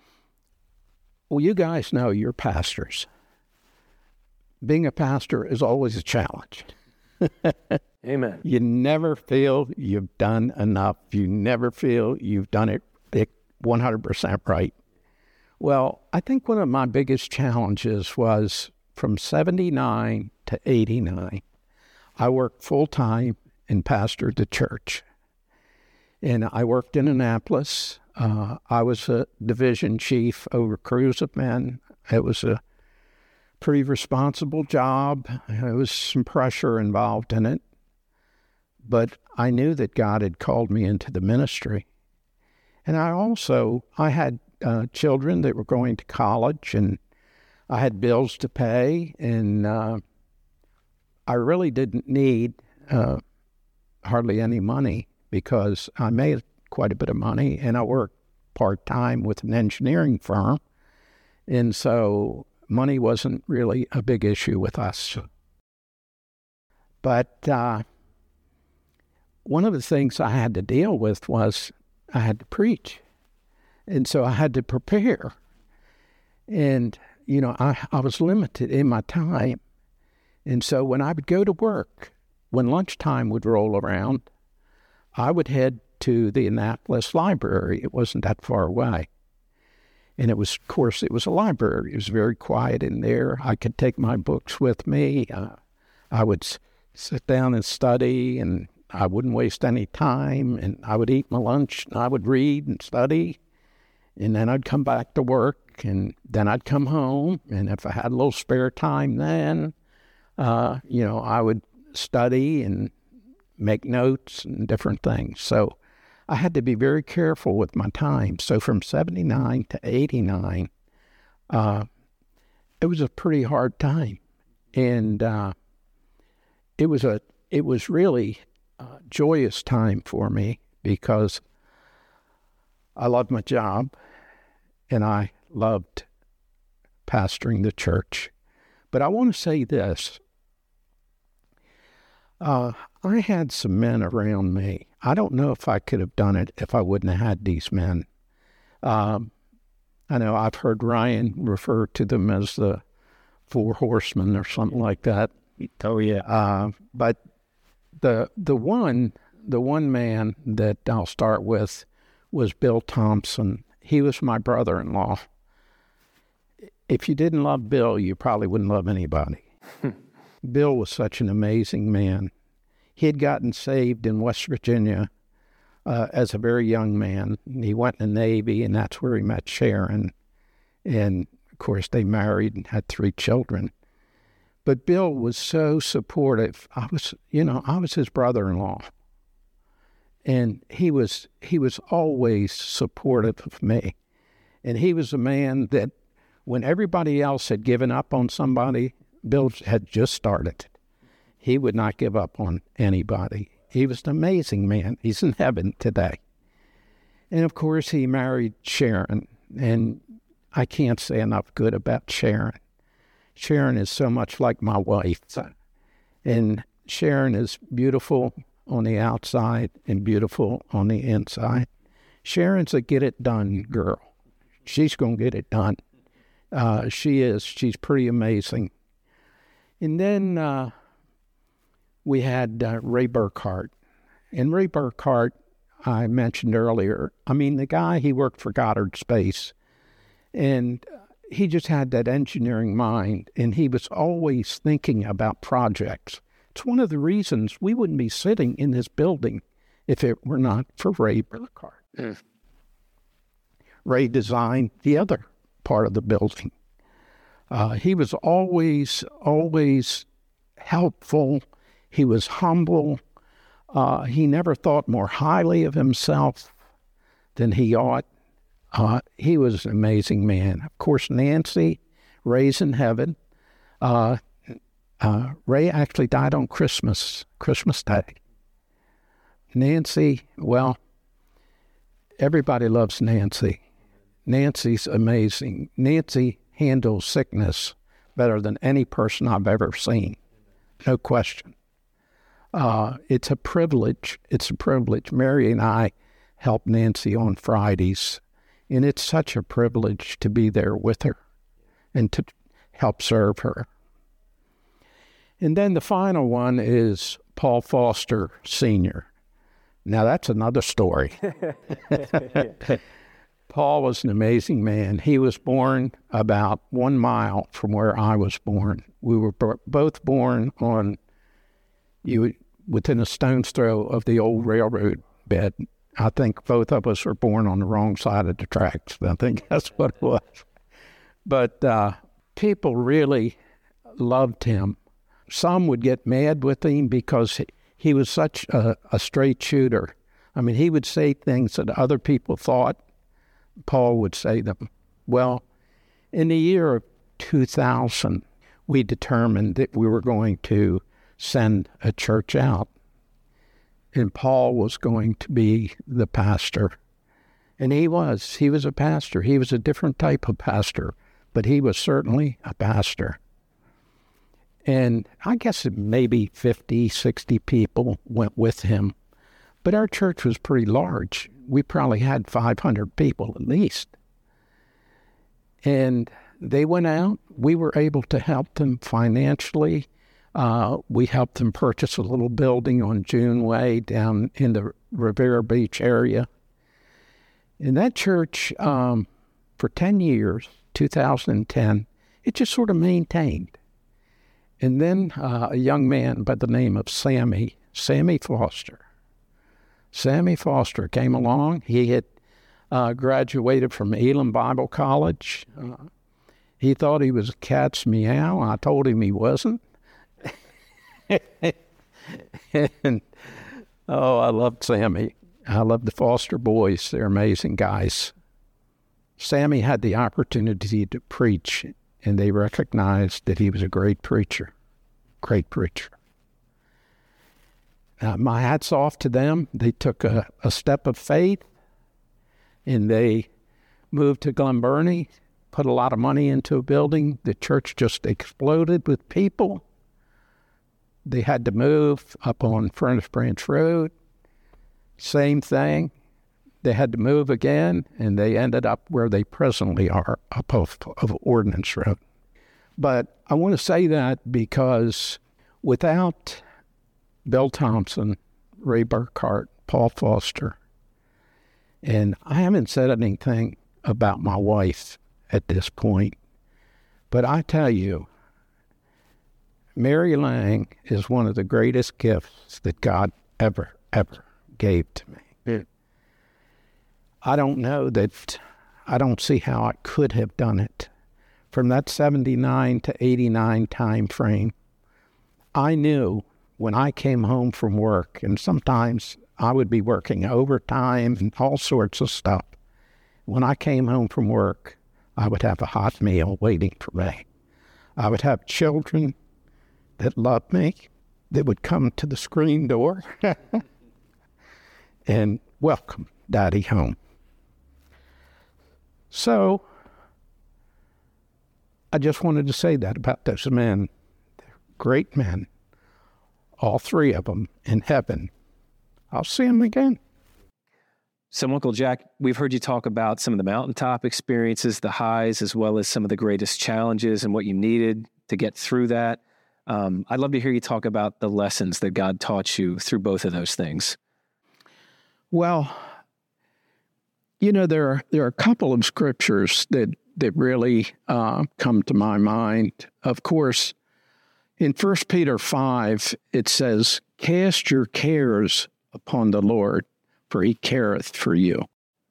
well, you guys know you're pastors. Being a pastor is always a challenge. Amen. You never feel you've done enough. You never feel you've done it one hundred percent right. Well, I think one of my biggest challenges was from seventy-nine to eighty-nine. I worked full-time and pastored the church. And I worked in Annapolis. Uh, I was a division chief over crews of men. It was a pretty responsible job. There was some pressure involved in it. But I knew that God had called me into the ministry. And I also, I had uh, children that were going to college, and I had bills to pay, and uh, I really didn't need uh, hardly any money because I made quite a bit of money, and I worked part-time with an engineering firm, and so money wasn't really a big issue with us. But uh, one of the things I had to deal with was I had to preach, and so I had to prepare. And, you know, I, I was limited in my time, and so when I would go to work, when lunchtime would roll around, I would head to the Annapolis Library. It wasn't that far away. And it was, of course, it was a library. It was very quiet in there. I could take my books with me. Uh, I would s- sit down and study, and I wouldn't waste any time. And I would eat my lunch, and I would read and study. And then I'd come back to work, and then I'd come home. And if I had a little spare time then, uh, you know, I would study and make notes and different things. So I had to be very careful with my time. So from seventy-nine to eighty-nine, uh, it was a pretty hard time. And uh, it was a it was really a joyous time for me because I loved my job and I loved pastoring the church. But I want to say this. Uh, I had some men around me. I don't know if I could have done it if I wouldn't have had these men. Um, I know I've heard Ryan refer to them as the four horsemen or something like that. Oh, yeah. Uh, but the the one the one man that I'll start with was Bill Thompson. He was my brother-in-law. If you didn't love Bill, you probably wouldn't love anybody. Bill was such an amazing man. He had gotten saved in West Virginia uh, as a very young man. He went in the Navy, and that's where he met Sharon. And, of course, they married and had three children. But Bill was so supportive. I was, you know, I was his brother-in-law. And he was he was always supportive of me. And he was a man that when everybody else had given up on somebody, Bill had just started. He would not give up on anybody. He was an amazing man. He's in heaven today. And, of course, he married Sharon. And I can't say enough good about Sharon. Sharon is so much like my wife. And Sharon is beautiful on the outside and beautiful on the inside. Sharon's a get-it-done girl. She's going to get it done. Uh, she is. She's pretty amazing. And then uh, we had uh, Ray Burkhart. And Ray Burkhart, I mentioned earlier, I mean, the guy, he worked for Goddard Space. And he just had that engineering mind, and he was always thinking about projects. It's one of the reasons we wouldn't be sitting in this building if it were not for Ray Burkhart. Mm. Ray designed the other part of the building. Uh, he was always, always helpful. He was humble. Uh, he never thought more highly of himself than he ought. Uh, he was an amazing man. Of course, Nancy, Ray's in heaven. Uh, uh, Ray actually died on Christmas, Christmas Day. Nancy, well, everybody loves Nancy. Nancy's amazing. Nancy handles sickness better than any person I've ever seen. No question. Uh, it's a privilege. It's a privilege. Mary and I help Nancy on Fridays. And it's such a privilege to be there with her and to help serve her. And then the final one is Paul Foster, Senior Now, that's another story. Paul was an amazing man. He was born about one mile from where I was born. We were b- both born on, you within a stone's throw of the old railroad bed. I think both of us were born on the wrong side of the tracks. I think that's what it was. But uh, people really loved him. Some would get mad with him because he, he was such a, a straight shooter. I mean, he would say things that other people thought. Paul would say them. Well, in the year of two thousand, we determined that we were going to send a church out. And Paul was going to be the pastor. And he was. He was a pastor. He was a different type of pastor, but he was certainly a pastor. And I guess maybe fifty, sixty people went with him. But our church was pretty large. We probably had five hundred people at least. And they went out. We were able to help them financially. Uh, we helped them purchase a little building on June Way down in the Rivera Beach area. And that church, um, for ten years, two thousand ten, it just sort of maintained. And then uh, a young man by the name of Sammy, Sammy Foster. Sammy Foster came along. He had uh, graduated from Elam Bible College. Uh, he thought he was a cat's meow. I told him he wasn't. and, oh, I loved Sammy. I love the Foster boys. They're amazing guys. Sammy had the opportunity to preach, and they recognized that he was a great preacher, great preacher. Uh, my hat's off to them. They took a, a step of faith, and they moved to Glen Burnie, put a lot of money into a building. The church just exploded with people. They had to move up on Furnace Branch Road. Same thing. They had to move again, and they ended up where they presently are, up of, of Ordnance Road. But I want to say that because without Bill Thompson, Ray Burkhart, Paul Foster, and I haven't said anything about my wife at this point, but I tell you, Mary Lang is one of the greatest gifts that God ever, ever gave to me. Yeah. I don't know that, I don't see how I could have done it. From that seventy-nine to eighty-nine time frame, I knew when I came home from work, and sometimes I would be working overtime and all sorts of stuff. When I came home from work, I would have a hot meal waiting for me. I would have children that loved me, that would come to the screen door and welcome Daddy home. So, I just wanted to say that about those men. They're great men, all three of them in heaven. I'll see them again. So, Uncle Jack, we've heard you talk about some of the mountaintop experiences, the highs, as well as some of the greatest challenges and what you needed to get through that. Um, I'd love to hear you talk about the lessons that God taught you through both of those things. Well, you know, there are there are a couple of scriptures that that really uh, come to my mind. Of course, in First Peter five, it says, "Cast your cares upon the Lord, for he careth for you."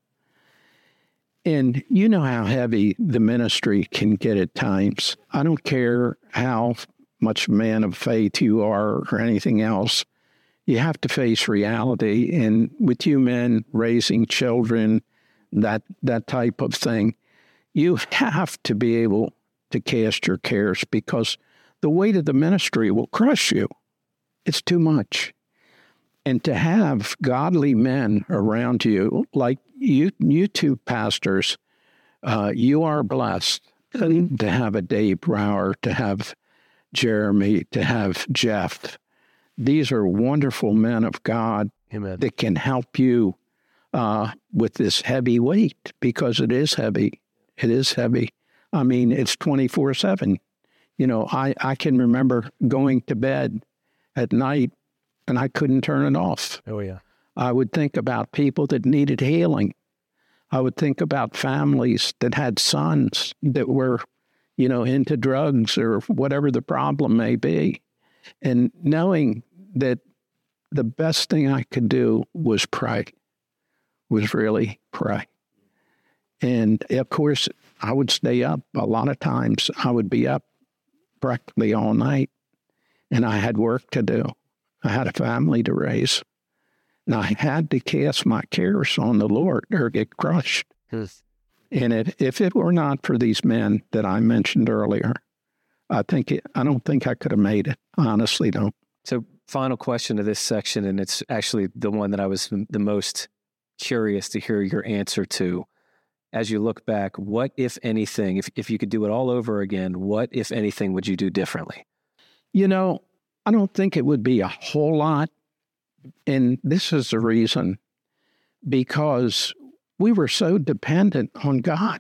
And you know how heavy the ministry can get at times. I don't care how much man of faith you are or anything else. You have to face reality. And with you men raising children, that that type of thing, you have to be able to cast your cares because the weight of the ministry will crush you. It's too much. And to have godly men around you, like you, you two pastors, uh, you are blessed to have a Dave Brower, to have Jeremy, to have Jeff. These are wonderful men of God. Amen. That can help you uh, with this heavy weight, because it is heavy. It is heavy. I mean, it's twenty-four seven. You know, I, I can remember going to bed at night and I couldn't turn it off. Oh, yeah. I would think about people that needed healing. I would think about families that had sons that were, you know, into drugs or whatever the problem may be. And knowing that the best thing I could do was pray, was really pray. And, of course, I would stay up. A lot of times I would be up practically all night, and I had work to do. I had a family to raise, and I had to cast my cares on the Lord or get crushed. Yes. And it, if it were not for these men that I mentioned earlier, I think it, I don't think I could have made it. I honestly don't. So, final question to this section, and it's actually the one that I was the most curious to hear your answer to. As you look back, what, if anything, if if you could do it all over again, what, if anything, would you do differently? You know, I don't think it would be a whole lot. And this is the reason, because we were so dependent on God.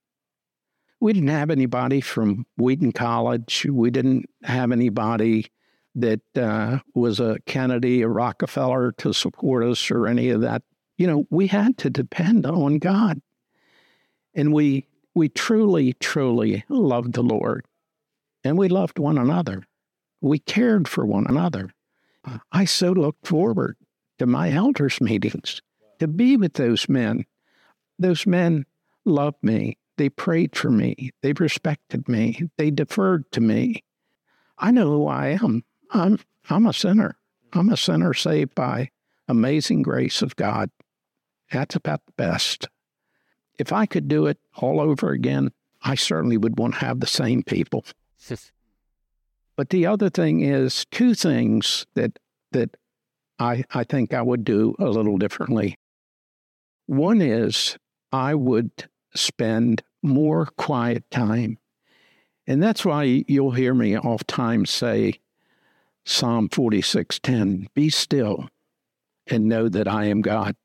We didn't have anybody from Wheaton College. We didn't have anybody that uh, was a Kennedy, a Rockefeller to support us or any of that. You know, we had to depend on God. And we we truly, truly loved the Lord, and we loved one another. We cared for one another. I so looked forward to my elders' meetings, to be with those men. Those men loved me. They prayed for me. They respected me. They deferred to me. I know who I am. I'm, I'm a sinner. I'm a sinner saved by amazing grace of God. That's about the best. If I could do it all over again, I certainly would want to have the same people. But the other thing is two things that that I, I think I would do a little differently. One is I would spend more quiet time. And that's why you'll hear me oftentimes say Psalm forty-six ten, be still and know that I am God.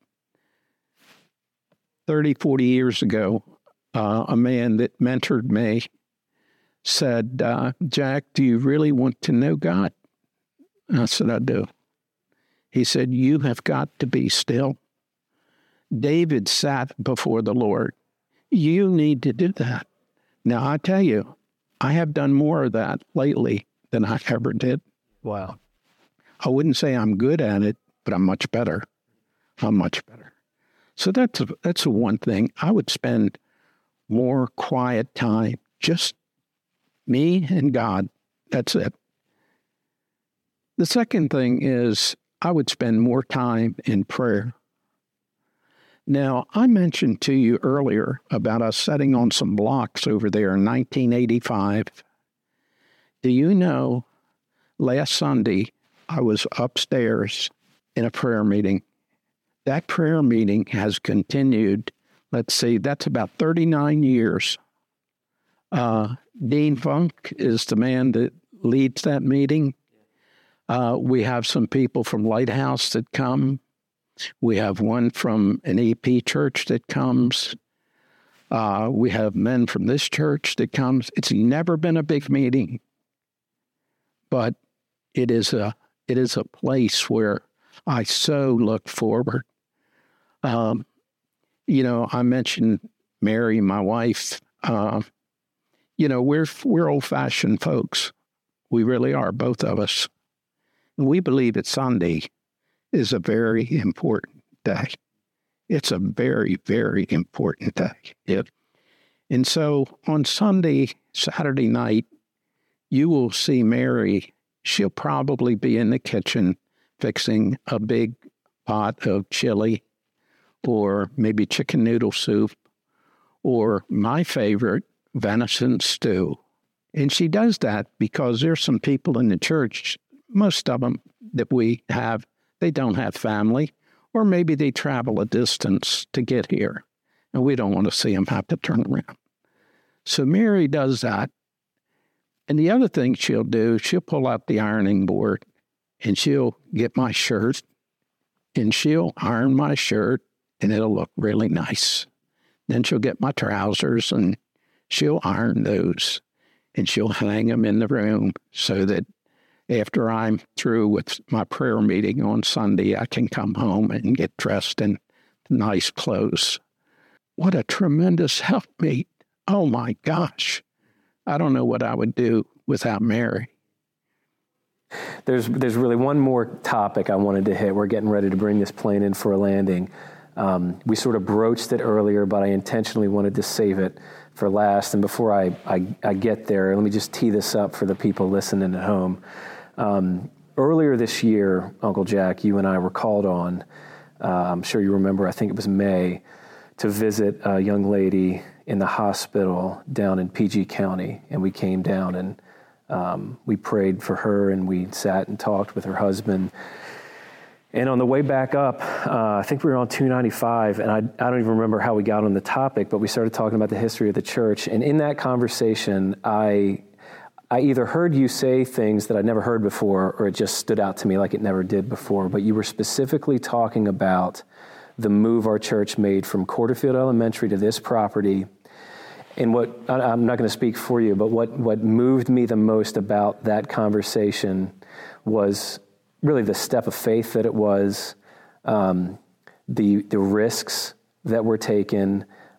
thirty, forty years ago, uh, a man that mentored me said, uh, Jack, do you really want to know God? I said, I do. He said, you have got to be still. David sat before the Lord. You need to do that. Now, I tell you, I have done more of that lately than I ever did. Wow. I wouldn't say I'm good at it, but I'm much better. I'm much better. So that's a, that's a one thing. I would spend more quiet time, just me and God. That's it. The second thing is I would spend more time in prayer. Now, I mentioned to you earlier about us setting on some blocks over there in nineteen eighty-five. Do you know, last Sunday, I was upstairs in a prayer meeting. That prayer meeting has continued, let's see, that's about thirty-nine years. Uh, Dean Funk is the man that leads that meeting. Uh, we have some people from Lighthouse that come. We have one from an E P church that comes. Uh, we have men from this church that comes. It's never been a big meeting, but it is a it is a place where I so look forward. Um, you know, I mentioned Mary, my wife. Uh, you know, we're we're old-fashioned folks. We really are, both of us. And we believe that Sunday is a very important day. It's a very, very important day. Yeah. And so on Sunday, Saturday night, you will see Mary. She'll probably be in the kitchen fixing a big pot of chili or maybe chicken noodle soup or my favorite, venison stew. And she does that because there's some people in the church, most of them that we have, they don't have family, or maybe they travel a distance to get here, and we don't want to see them have to turn around. So Mary does that. And the other thing she'll do, she'll pull out the ironing board, and she'll get my shirt, and she'll iron my shirt, and it'll look really nice. Then she'll get my trousers, and she'll iron those, and she'll hang them in the room so that after I'm through with my prayer meeting on Sunday, I can come home and get dressed in nice clothes. What a tremendous helpmeet. Oh, my gosh. I don't know what I would do without Mary. There's there's really one more topic I wanted to hit. We're getting ready to bring this plane in for a landing. Um, we sort of broached it earlier, but I intentionally wanted to save it for last. And before I, I, I get there, let me just tee this up for the people listening at home. Um, earlier this year, Uncle Jack, you and I were called on, uh, I'm sure you remember, I think it was May, to visit a young lady in the hospital down in P G County. And we came down and um, we prayed for her, and we sat and talked with her husband. And on the way back up, uh, I think we were on two ninety-five, and I, I don't even remember how we got on the topic, but we started talking about the history of the church. And in that conversation, I I either heard you say things that I'd never heard before, or it just stood out to me like it never did before. But you were specifically talking about the move our church made from Quarterfield Elementary to this property. And what, I'm not going to speak for you, but what, what moved me the most about that conversation was really the step of faith that it was, um, the the risks that were taken,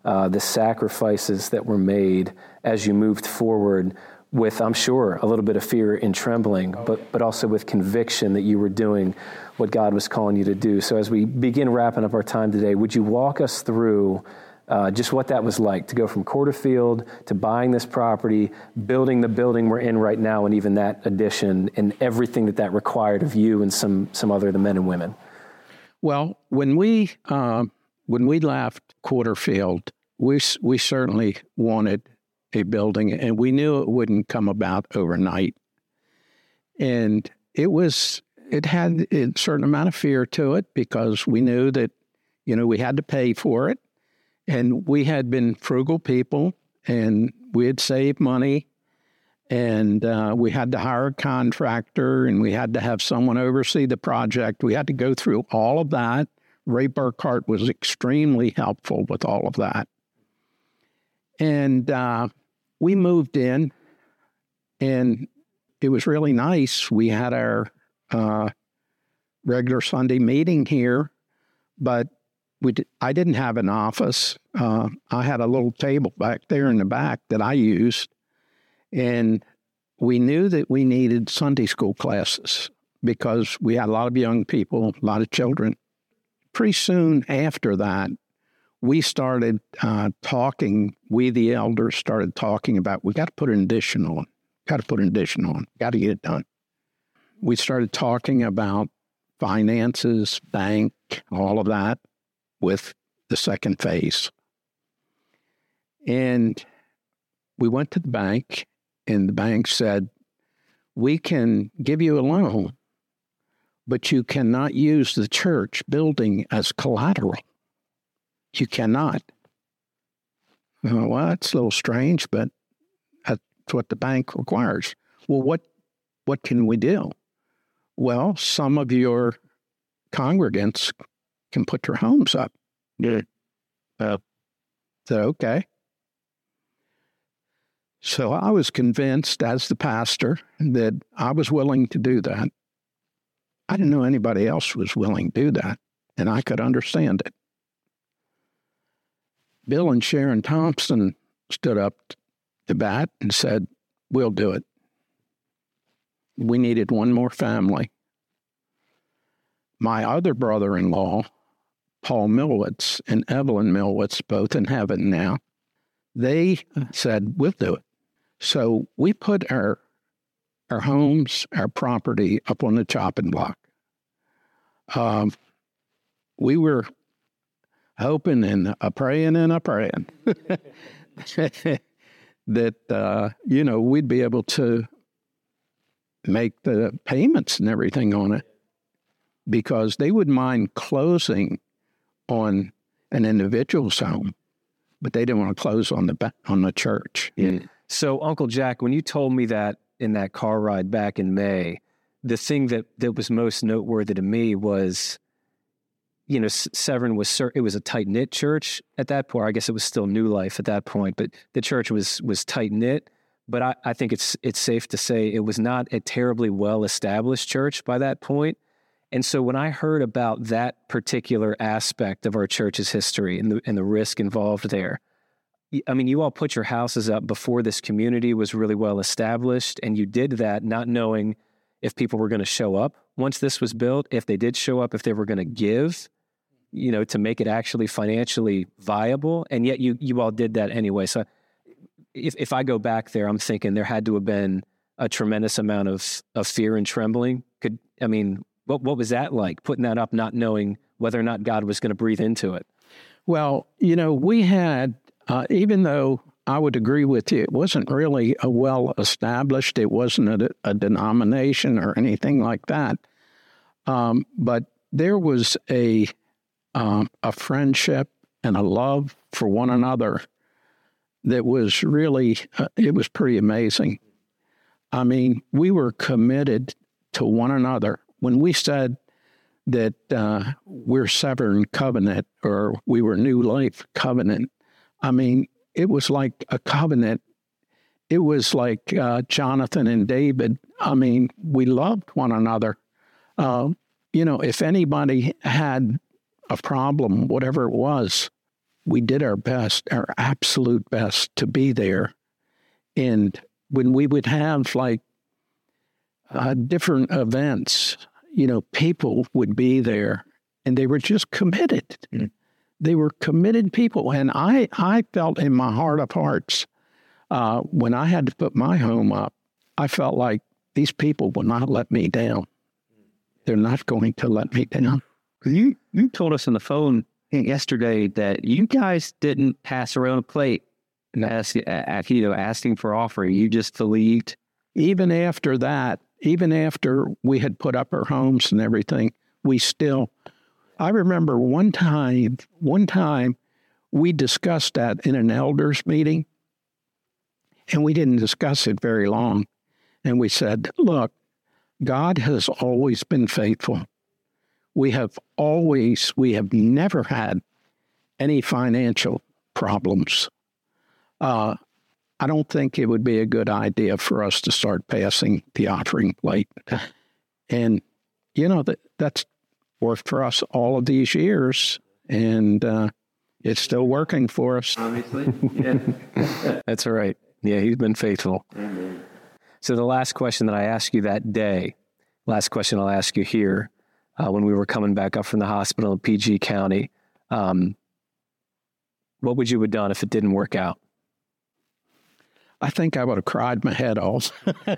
uh, the sacrifices that were made as you moved forward with, I'm sure, a little bit of fear and trembling, but but also with conviction that you were doing what God was calling you to do. So as we begin wrapping up our time today, would you walk us through uh, just what that was like to go from Porterfield to buying this property, building the building we're in right now, and even that addition, and everything that that required of you and some some other the men and women? Well, when we uh, when we left Porterfield, we we certainly wanted a building, and we knew it wouldn't come about overnight. And it was, it had a certain amount of fear to it because we knew that, you know, we had to pay for it. And we had been frugal people, and we had saved money, and uh, we had to hire a contractor, and we had to have someone oversee the project. We had to go through all of that. Ray Burkhart was extremely helpful with all of that. And uh, we moved in, and it was really nice. We had our uh, regular Sunday meeting here, but we did, I didn't have an office. Uh, I had a little table back there in the back that I used, and we knew that we needed Sunday school classes because we had a lot of young people, a lot of children. Pretty soon after that, we started uh, talking, we the elders started talking about, we got to put an addition on, got to put an addition on, got to get it done. We started talking about finances, bank, all of that with the second phase. And we went to the bank, and the bank said, we can give you a loan, but you cannot use the church building as collateral. You cannot. Well, that's a little strange, but that's what the bank requires. Well, what what can we do? Well, some of your congregants can put their homes up. Yeah. Uh, so, okay. So I was convinced as the pastor that I was willing to do that. I didn't know anybody else was willing to do that, and I could understand it. Bill and Sharon Thompson stood up to bat and said, we'll do it. We needed one more family. My other brother-in-law, Paul Millwitz and Evelyn Millwitz, both in heaven now, they said, we'll do it. So we put our our homes, our property up on the chopping block. Um, we were hoping and a praying and a praying that, uh, you know, we'd be able to make the payments and everything on it, because they wouldn't mind closing on an individual's home, but they didn't want to close on the on the church. Yeah. So, Uncle Jack, when you told me that in that car ride back in May, the thing that, that was most noteworthy to me was, you know, Severn was, it was a tight-knit church at that point. I guess it was still New Life at that point, but the church was was tight-knit. But I, I think it's it's safe to say it was not a terribly well-established church by that point. And so when I heard about that particular aspect of our church's history and the and the risk involved there, I mean, you all put your houses up before this community was really well established, and you did that not knowing if people were going to show up once this was built, if they did show up, if they were going to give, you know, to make it actually financially viable. And yet you you all did that anyway. So if if I go back there, I'm thinking there had to have been a tremendous amount of, of fear and trembling. Could, I mean, what what was that like, putting that up, not knowing whether or not God was going to breathe into it? Well, you know, we had, uh, even though I would agree with you, it wasn't really a well-established, it wasn't a, a denomination or anything like that. Um, but there was a um, a friendship and a love for one another that was really, uh, it was pretty amazing. I mean, we were committed to one another. When we said that uh, we're Severn Covenant or we were New Life Covenant, I mean, it was like a covenant. It was like uh, Jonathan and David. I mean, we loved one another. Uh, you know, if anybody had a problem, whatever it was, we did our best, our absolute best to be there. And when we would have like uh, different events, you know, people would be there and they were just committed. Mm-hmm. They were committed people. And I, I felt in my heart of hearts, uh, when I had to put my home up, I felt like these people will not let me down. They're not going to let me down. You, you told us on the phone yesterday that you guys didn't pass around a plate and ask, you know, asking for offering. You just believed. Even after that, even after we had put up our homes and everything, we still, I remember one time, one time we discussed that in an elders meeting, and we didn't discuss it very long. And we said, look, God has always been faithful. We have always, we have never had any financial problems. Uh, I don't think it would be a good idea for us to start passing the offering plate. And, you know, that that's worked for us all of these years, and uh, it's still working for us. Obviously, yeah. That's right. Yeah, he's been faithful. Amen. So the last question that I asked you that day, last question I'll ask you here, uh, when we were coming back up from the hospital in P G County, um, what would you have done if it didn't work out? I think I would have cried my head off.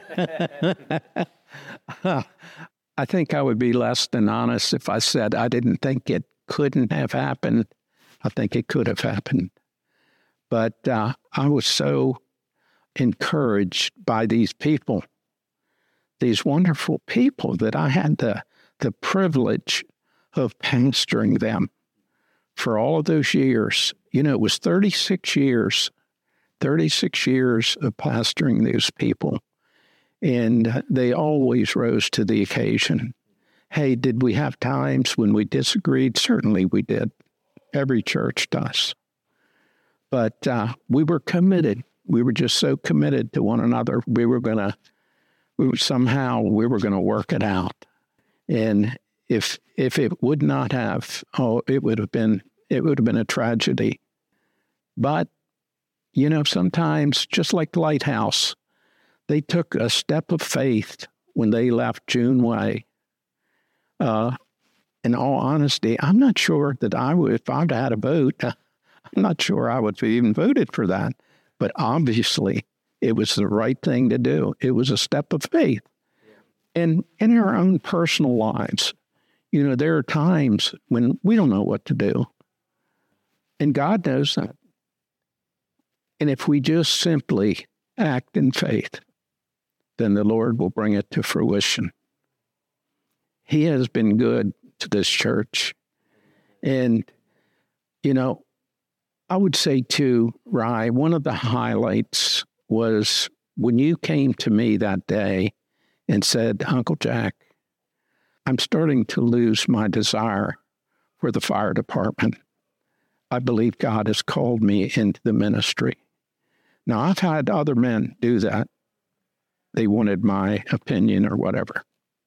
I think I would be less than honest if I said I didn't think it couldn't have happened. I think it could have happened. But uh, I was so encouraged by these people, these wonderful people, that I had the, the privilege of pastoring them for all of those years. You know, it was thirty-six years, thirty-six years of pastoring those people. And they always rose to the occasion. Hey, did we have times when we disagreed? Certainly we did. Every church does. But uh, we were committed. We were just so committed to one another. We were going to, we were, somehow we were going to work it out. And if if it would not have, oh, it would have been, it would have been a tragedy. But, you know, sometimes, just like Lighthouse, they took a step of faith when they left June Way. Uh, in all honesty, I'm not sure that I would, if I'd had a vote, I'm not sure I would have even voted for that. But obviously, it was the right thing to do. It was a step of faith. And in our own personal lives, you know, there are times when we don't know what to do. And God knows that. And if we just simply act in faith, then the Lord will bring it to fruition. He has been good to this church. And, you know, I would say too, Rye, one of the highlights was when you came to me that day and said, Uncle Jack, I'm starting to lose my desire for the fire department. I believe God has called me into the ministry. Now, I've had other men do that. They wanted my opinion or whatever.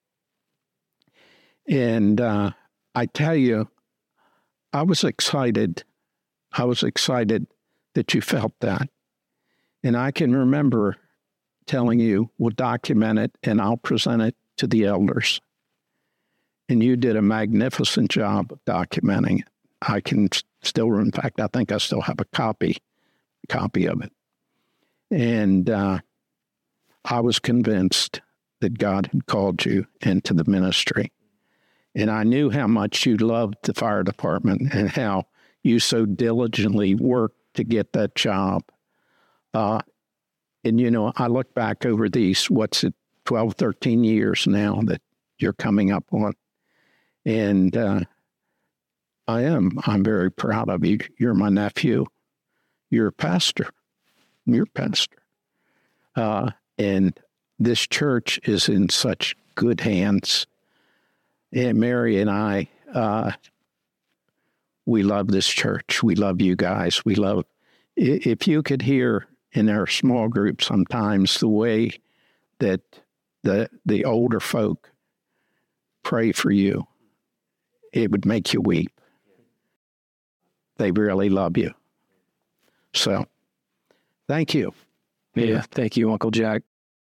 And uh, I tell you, I was excited. I was excited that you felt that. And I can remember telling you, we'll document it and I'll present it to the elders. And you did a magnificent job of documenting it. I can still, in fact, I think I still have a copy, copy of it. And uh, I was convinced that God had called you into the ministry. And I knew how much you loved the fire department and how you so diligently worked to get that job. Uh, and, you know, I look back over these, what's it, twelve, thirteen years now that you're coming up on. And uh, I am, I'm very proud of you. You're my nephew. You're a pastor. You're a pastor. Uh, and this church is in such good hands. And Mary and I, uh, we love this church. We love you guys. We love, if you could hear in our small group sometimes the way that the the older folk pray for you, it would make you weep. they really love you. So, thank you. Yeah, thank you, Uncle Jack.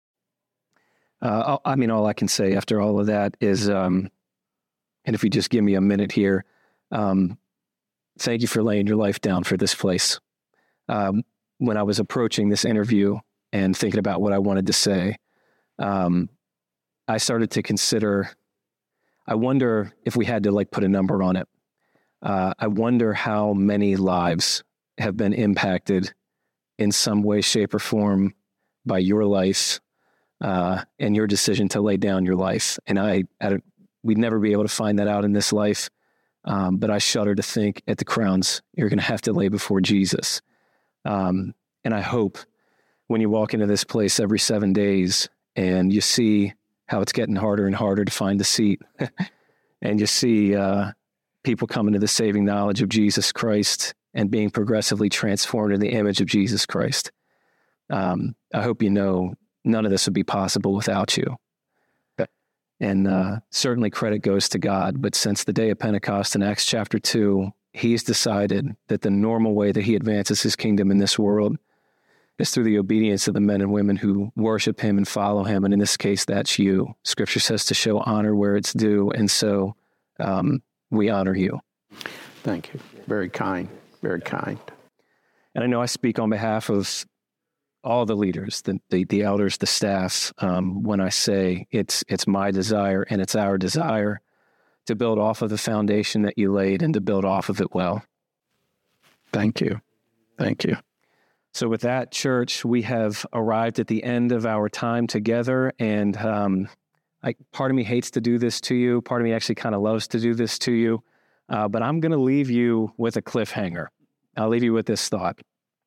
Uh, I mean, all I can say after all of that is, um, and if you just give me a minute here, um, thank you for laying your life down for this place. Um, when I was approaching this interview and thinking about what I wanted to say, um, I started to consider, I wonder if we had to like put a number on it. Uh, I wonder how many lives have been impacted in some way, shape, or form by your life uh, and your decision to lay down your life. And I, I don't, we'd never be able to find that out in this life. Um, but I shudder to think at the crowns you're going to have to lay before Jesus. Um, and I hope when you walk into this place every seven days and you see how it's getting harder and harder to find a seat and you see uh, people coming to the saving knowledge of Jesus Christ and being progressively transformed in the image of Jesus Christ. Um, I hope you know none of this would be possible without you. And uh, certainly credit goes to God, but since the day of Pentecost in Acts chapter two, he's decided that the normal way that he advances his kingdom in this world is through the obedience of the men and women who worship him and follow him. And in this case, that's you. Scripture says to show honor where it's due. And so um, we honor you. Thank you. Very kind. Very kind. And I know I speak on behalf of all the leaders, the the, the elders, the staff, um, when I say it's it's my desire and it's our desire to build off of the foundation that you laid and to build off of it well. Thank you. Thank you. So with that, church, we have arrived at the end of our time together. And um, I, part of me hates to do this to you. Part of me actually kind of loves to do this to you. Uh, but I'm going to leave you with a cliffhanger. I'll leave you with this thought.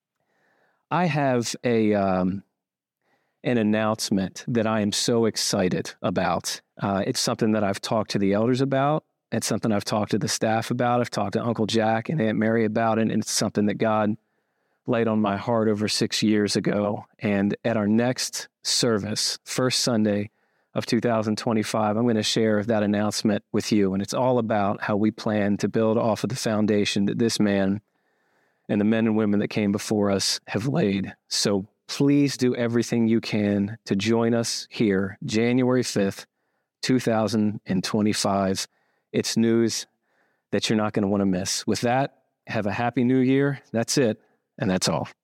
I have a um, an announcement that I am so excited about. Uh, it's something that I've talked to the elders about. It's something I've talked to the staff about. I've talked to Uncle Jack and Aunt Mary about it. And it's something that God laid on my heart over six years ago. And at our next service, first Sunday of two thousand twenty-five, I'm going to share that announcement with you. And it's all about how we plan to build off of the foundation that this man and the men and women that came before us have laid. So please do everything you can to join us here, January fifth, two thousand twenty-five. It's news that you're not going to want to miss. With that, have a happy new year. That's it, and that's all.